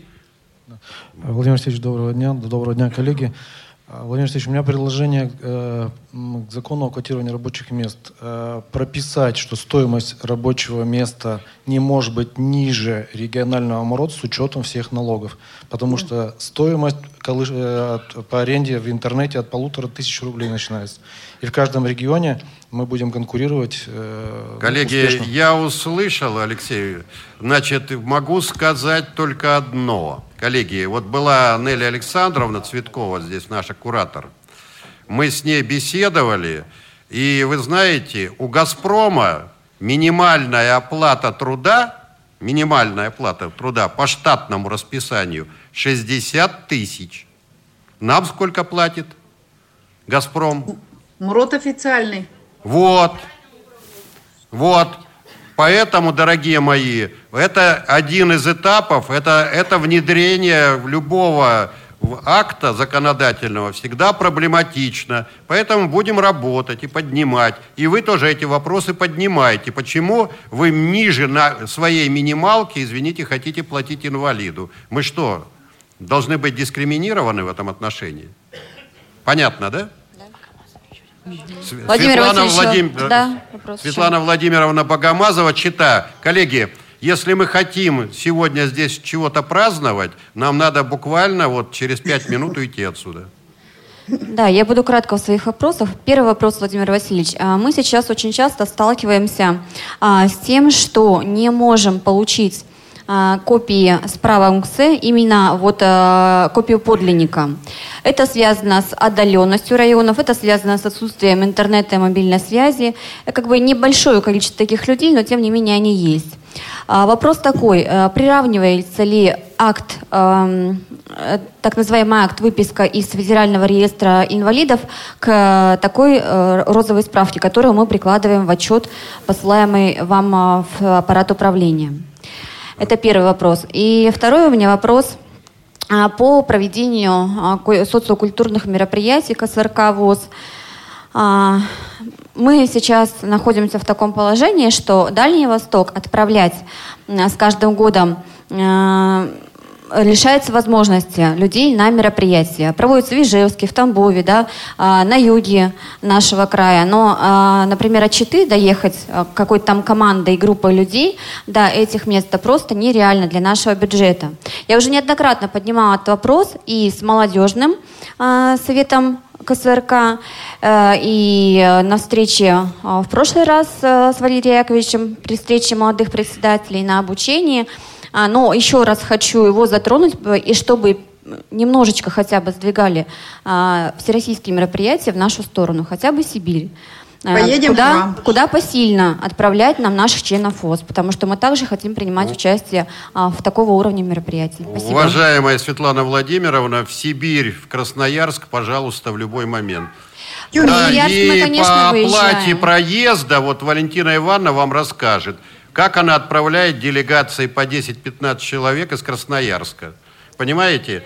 Владимир Алексеевич, доброго дня. Доброго дня, коллеги. Владимир Алексеевич, у меня предложение э, к закону о квотировании рабочих мест. Э, прописать, что стоимость рабочего места не может быть ниже регионального МРОТ с учетом всех налогов. Потому что стоимость колыш, э, по аренде в интернете от полутора тысяч рублей начинается. И в каждом регионе мы будем конкурировать э, Коллеги, успешно. я услышал, Алексей, значит, могу сказать только одно. Коллеги, вот была Нелли Александровна Цветкова, здесь наша куратор. Мы с ней беседовали, и вы знаете, у «Газпрома» минимальная оплата труда, минимальная оплата труда по штатному расписанию шестьдесят тысяч. Нам сколько платит «Газпром»? МРОТ официальный. Вот, вот. Поэтому, дорогие мои, это один из этапов, это, это внедрение любого акта законодательного всегда проблематично. Поэтому будем работать и поднимать. И вы тоже эти вопросы поднимаете. Почему вы ниже на своей минималке, извините, хотите платить инвалиду? Мы что, должны быть дискриминированы в этом отношении? Понятно, да? Владимир Светлана, Васильевич, Владим... да, вопрос Светлана еще. Владимировна Богомазова, Чита. Коллеги, если мы хотим сегодня здесь чего-то праздновать, нам надо буквально вот через пять минут уйти отсюда. Да, я буду кратко в своих вопросах. Первый вопрос, Владимир Васильевич. Мы сейчас очень часто сталкиваемся с тем, что не можем получить копии справок МСЭ, именно вот копию подлинника. Это связано с отдаленностью районов, это связано с отсутствием интернета и мобильной связи. Как бы небольшое количество таких людей, но тем не менее они есть. Вопрос такой, приравнивается ли акт, так называемый акт выписка из Федерального реестра инвалидов к такой розовой справке, которую мы прикладываем в отчет, посылаемый вам в аппарат управления? Это первый вопрос. И второй у меня вопрос по проведению социокультурных мероприятий ка эс эр ка ВОС. Мы сейчас находимся в таком положении, что Дальний Восток отправлять с каждым годом лишается возможности людей на мероприятия. Проводятся в Ижевске, в Тамбове, да, на юге нашего края. Но, например, от Читы доехать какой-то там командой и группой людей до этих мест просто нереально для нашего бюджета. Я уже неоднократно поднимала этот вопрос и с молодежным советом ка эс эр ка, И на встрече в прошлый раз с Валерием Яковлевичем, при встрече молодых председателей на обучении. Но еще раз хочу его затронуть, и чтобы немножечко хотя бы сдвигали всероссийские мероприятия в нашу сторону, хотя бы Сибирь. Поедем куда, к вам. куда посильно отправлять нам наших членов ВОЗ, потому что мы также хотим принимать участие а, в такого уровня мероприятий. Спасибо. Уважаемая Светлана Владимировна, в Сибирь, в Красноярск, пожалуйста, в любой момент. Юрий, Да, Красноярск и мы, конечно, по оплате выезжаем. проезда, вот Валентина Ивановна вам расскажет, как она отправляет делегации по десять-пятнадцать человек из Красноярска. Понимаете?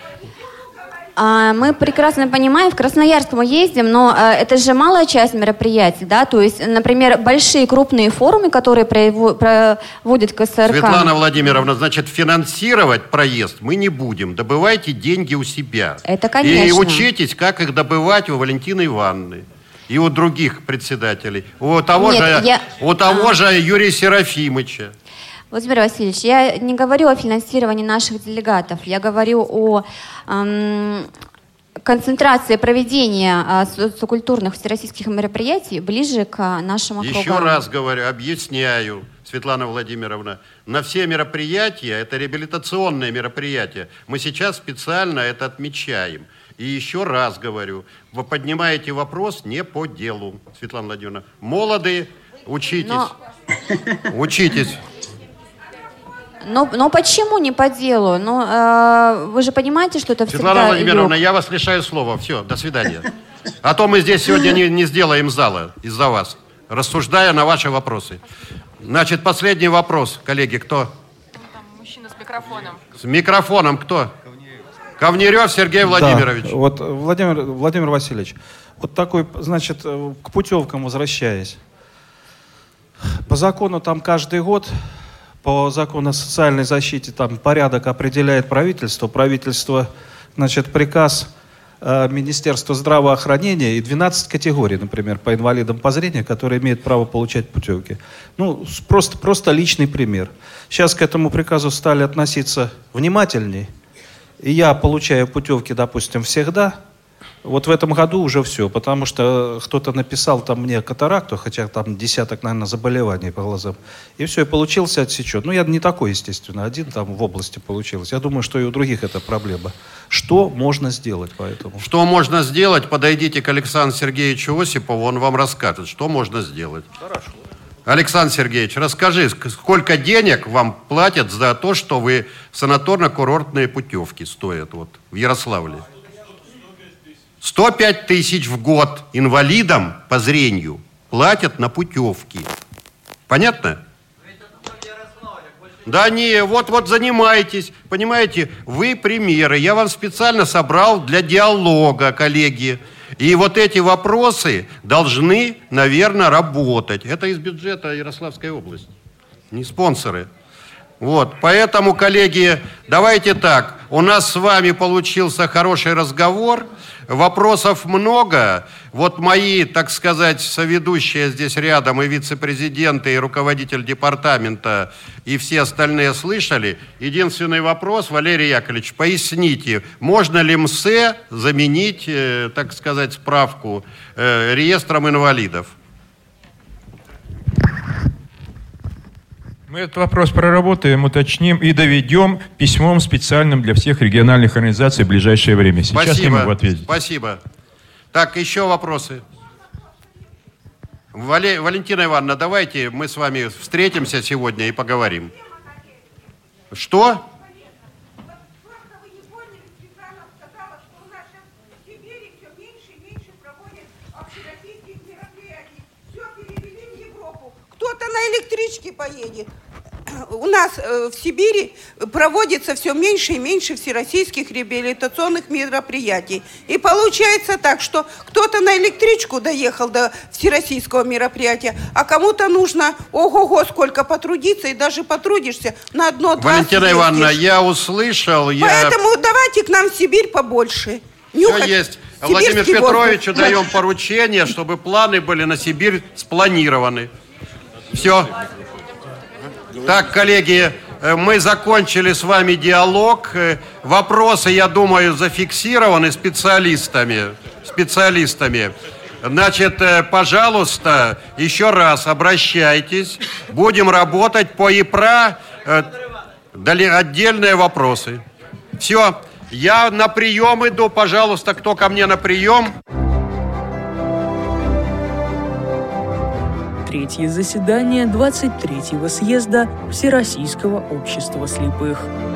А, Мы прекрасно понимаем, в Красноярск мы ездим, но а, это же малая часть мероприятий, да, то есть, например, большие крупные форумы, которые прояво- проводит КСРК. Светлана Владимировна, значит, финансировать проезд мы не будем. Добывайте деньги у себя. Это конечно. И учитесь, как их добывать у Валентины Ивановны. И у других председателей. У того, Нет, же, я- у того а. же Юрия Серафимовича. Владимир Васильевич, я не говорю о финансировании наших делегатов, я говорю о эм, концентрации проведения э, социокультурных всероссийских мероприятий ближе к нашим округам. Еще раз говорю, объясняю, Светлана Владимировна, на все мероприятия, это реабилитационные мероприятия, мы сейчас специально это отмечаем. И еще раз говорю, вы поднимаете вопрос не по делу, Светлана Владимировна. Молодые, учитесь. Но... Учитесь. Но, но почему не по делу? Ну, э, вы же понимаете, что это Светлана всегда... Владимировна, юг. я вас лишаю слова. Все, до свидания. А то мы здесь сегодня не, не сделаем зала из-за вас, рассуждая на ваши вопросы. Значит, последний вопрос, коллеги, кто? Там мужчина с микрофоном. С микрофоном кто? Ковнерев Сергей Владимирович. Да, вот, Владимир, Владимир Васильевич, вот такой, значит, к путевкам возвращаясь. По закону там каждый год, по закону о социальной защите, там порядок определяет правительство. Правительство, значит, приказ э, Министерства здравоохранения и двенадцать категорий, например, по инвалидам по зрению, которые имеют право получать путевки. Ну, просто, просто личный пример. Сейчас к этому приказу стали относиться внимательней. И я получаю путевки, допустим, всегда. Вот в этом году уже все, потому что кто-то написал там мне катаракту, хотя там десяток, наверное, заболеваний по глазам. И все, и получился отсечет. Ну, я не такой, естественно, один там в области получилось. Я думаю, что и у других это проблема. Что можно сделать поэтому? Что можно сделать? Подойдите к Александру Сергеевичу Осипову, он вам расскажет, что можно сделать. Хорошо. Александр Сергеевич, расскажи, сколько денег вам платят за то, что вы санаторно-курортные путевки стоят вот, в Ярославле? сто пять тысяч в год инвалидам по зрению платят на путевки. Понятно? Да не, вот-вот занимайтесь. Понимаете, вы примеры. Я вам специально собрал для диалога, коллеги. И вот эти вопросы должны, наверное, работать. Это из бюджета Ярославской области. Не спонсоры. Вот, поэтому, коллеги, давайте так. У нас с вами получился хороший разговор. Вопросов много. Вот мои, так сказать, соведущие здесь рядом, и вице-президенты, и руководитель департамента, и все остальные слышали. Единственный вопрос, Валерий Яковлевич, поясните, можно ли МСЭ заменить, э, так сказать, справку э, реестром инвалидов? Мы этот вопрос проработаем, уточним и доведем письмом специальным для всех региональных организаций в ближайшее время. Сейчас Спасибо. не могу ответить. Спасибо. Так, еще вопросы? Вале... Валентина Ивановна, давайте мы с вами встретимся сегодня и поговорим. Что? Кто-то на электричке поедет. У нас э, в Сибири проводится все меньше и меньше всероссийских реабилитационных мероприятий. И получается так, что кто-то на электричку доехал до всероссийского мероприятия, а кому-то нужно, ого-го, сколько потрудиться, и даже потрудишься на одно-два. Валентина съездишь. Ивановна, я услышал, я... Поэтому давайте к нам в Сибирь побольше. Все есть. А Владимиру Сибирский Петровичу воздух. даем поручение, чтобы планы были на Сибирь спланированы. Все. Так, коллеги, мы закончили с вами диалог. Вопросы, я думаю, зафиксированы специалистами. Специалистами. Значит, пожалуйста, еще раз обращайтесь. Будем работать по ИПРА. Отдельные вопросы. Все, я на прием иду. Пожалуйста, кто ко мне на прием? Третье заседание двадцать третьего съезда Всероссийского общества слепых.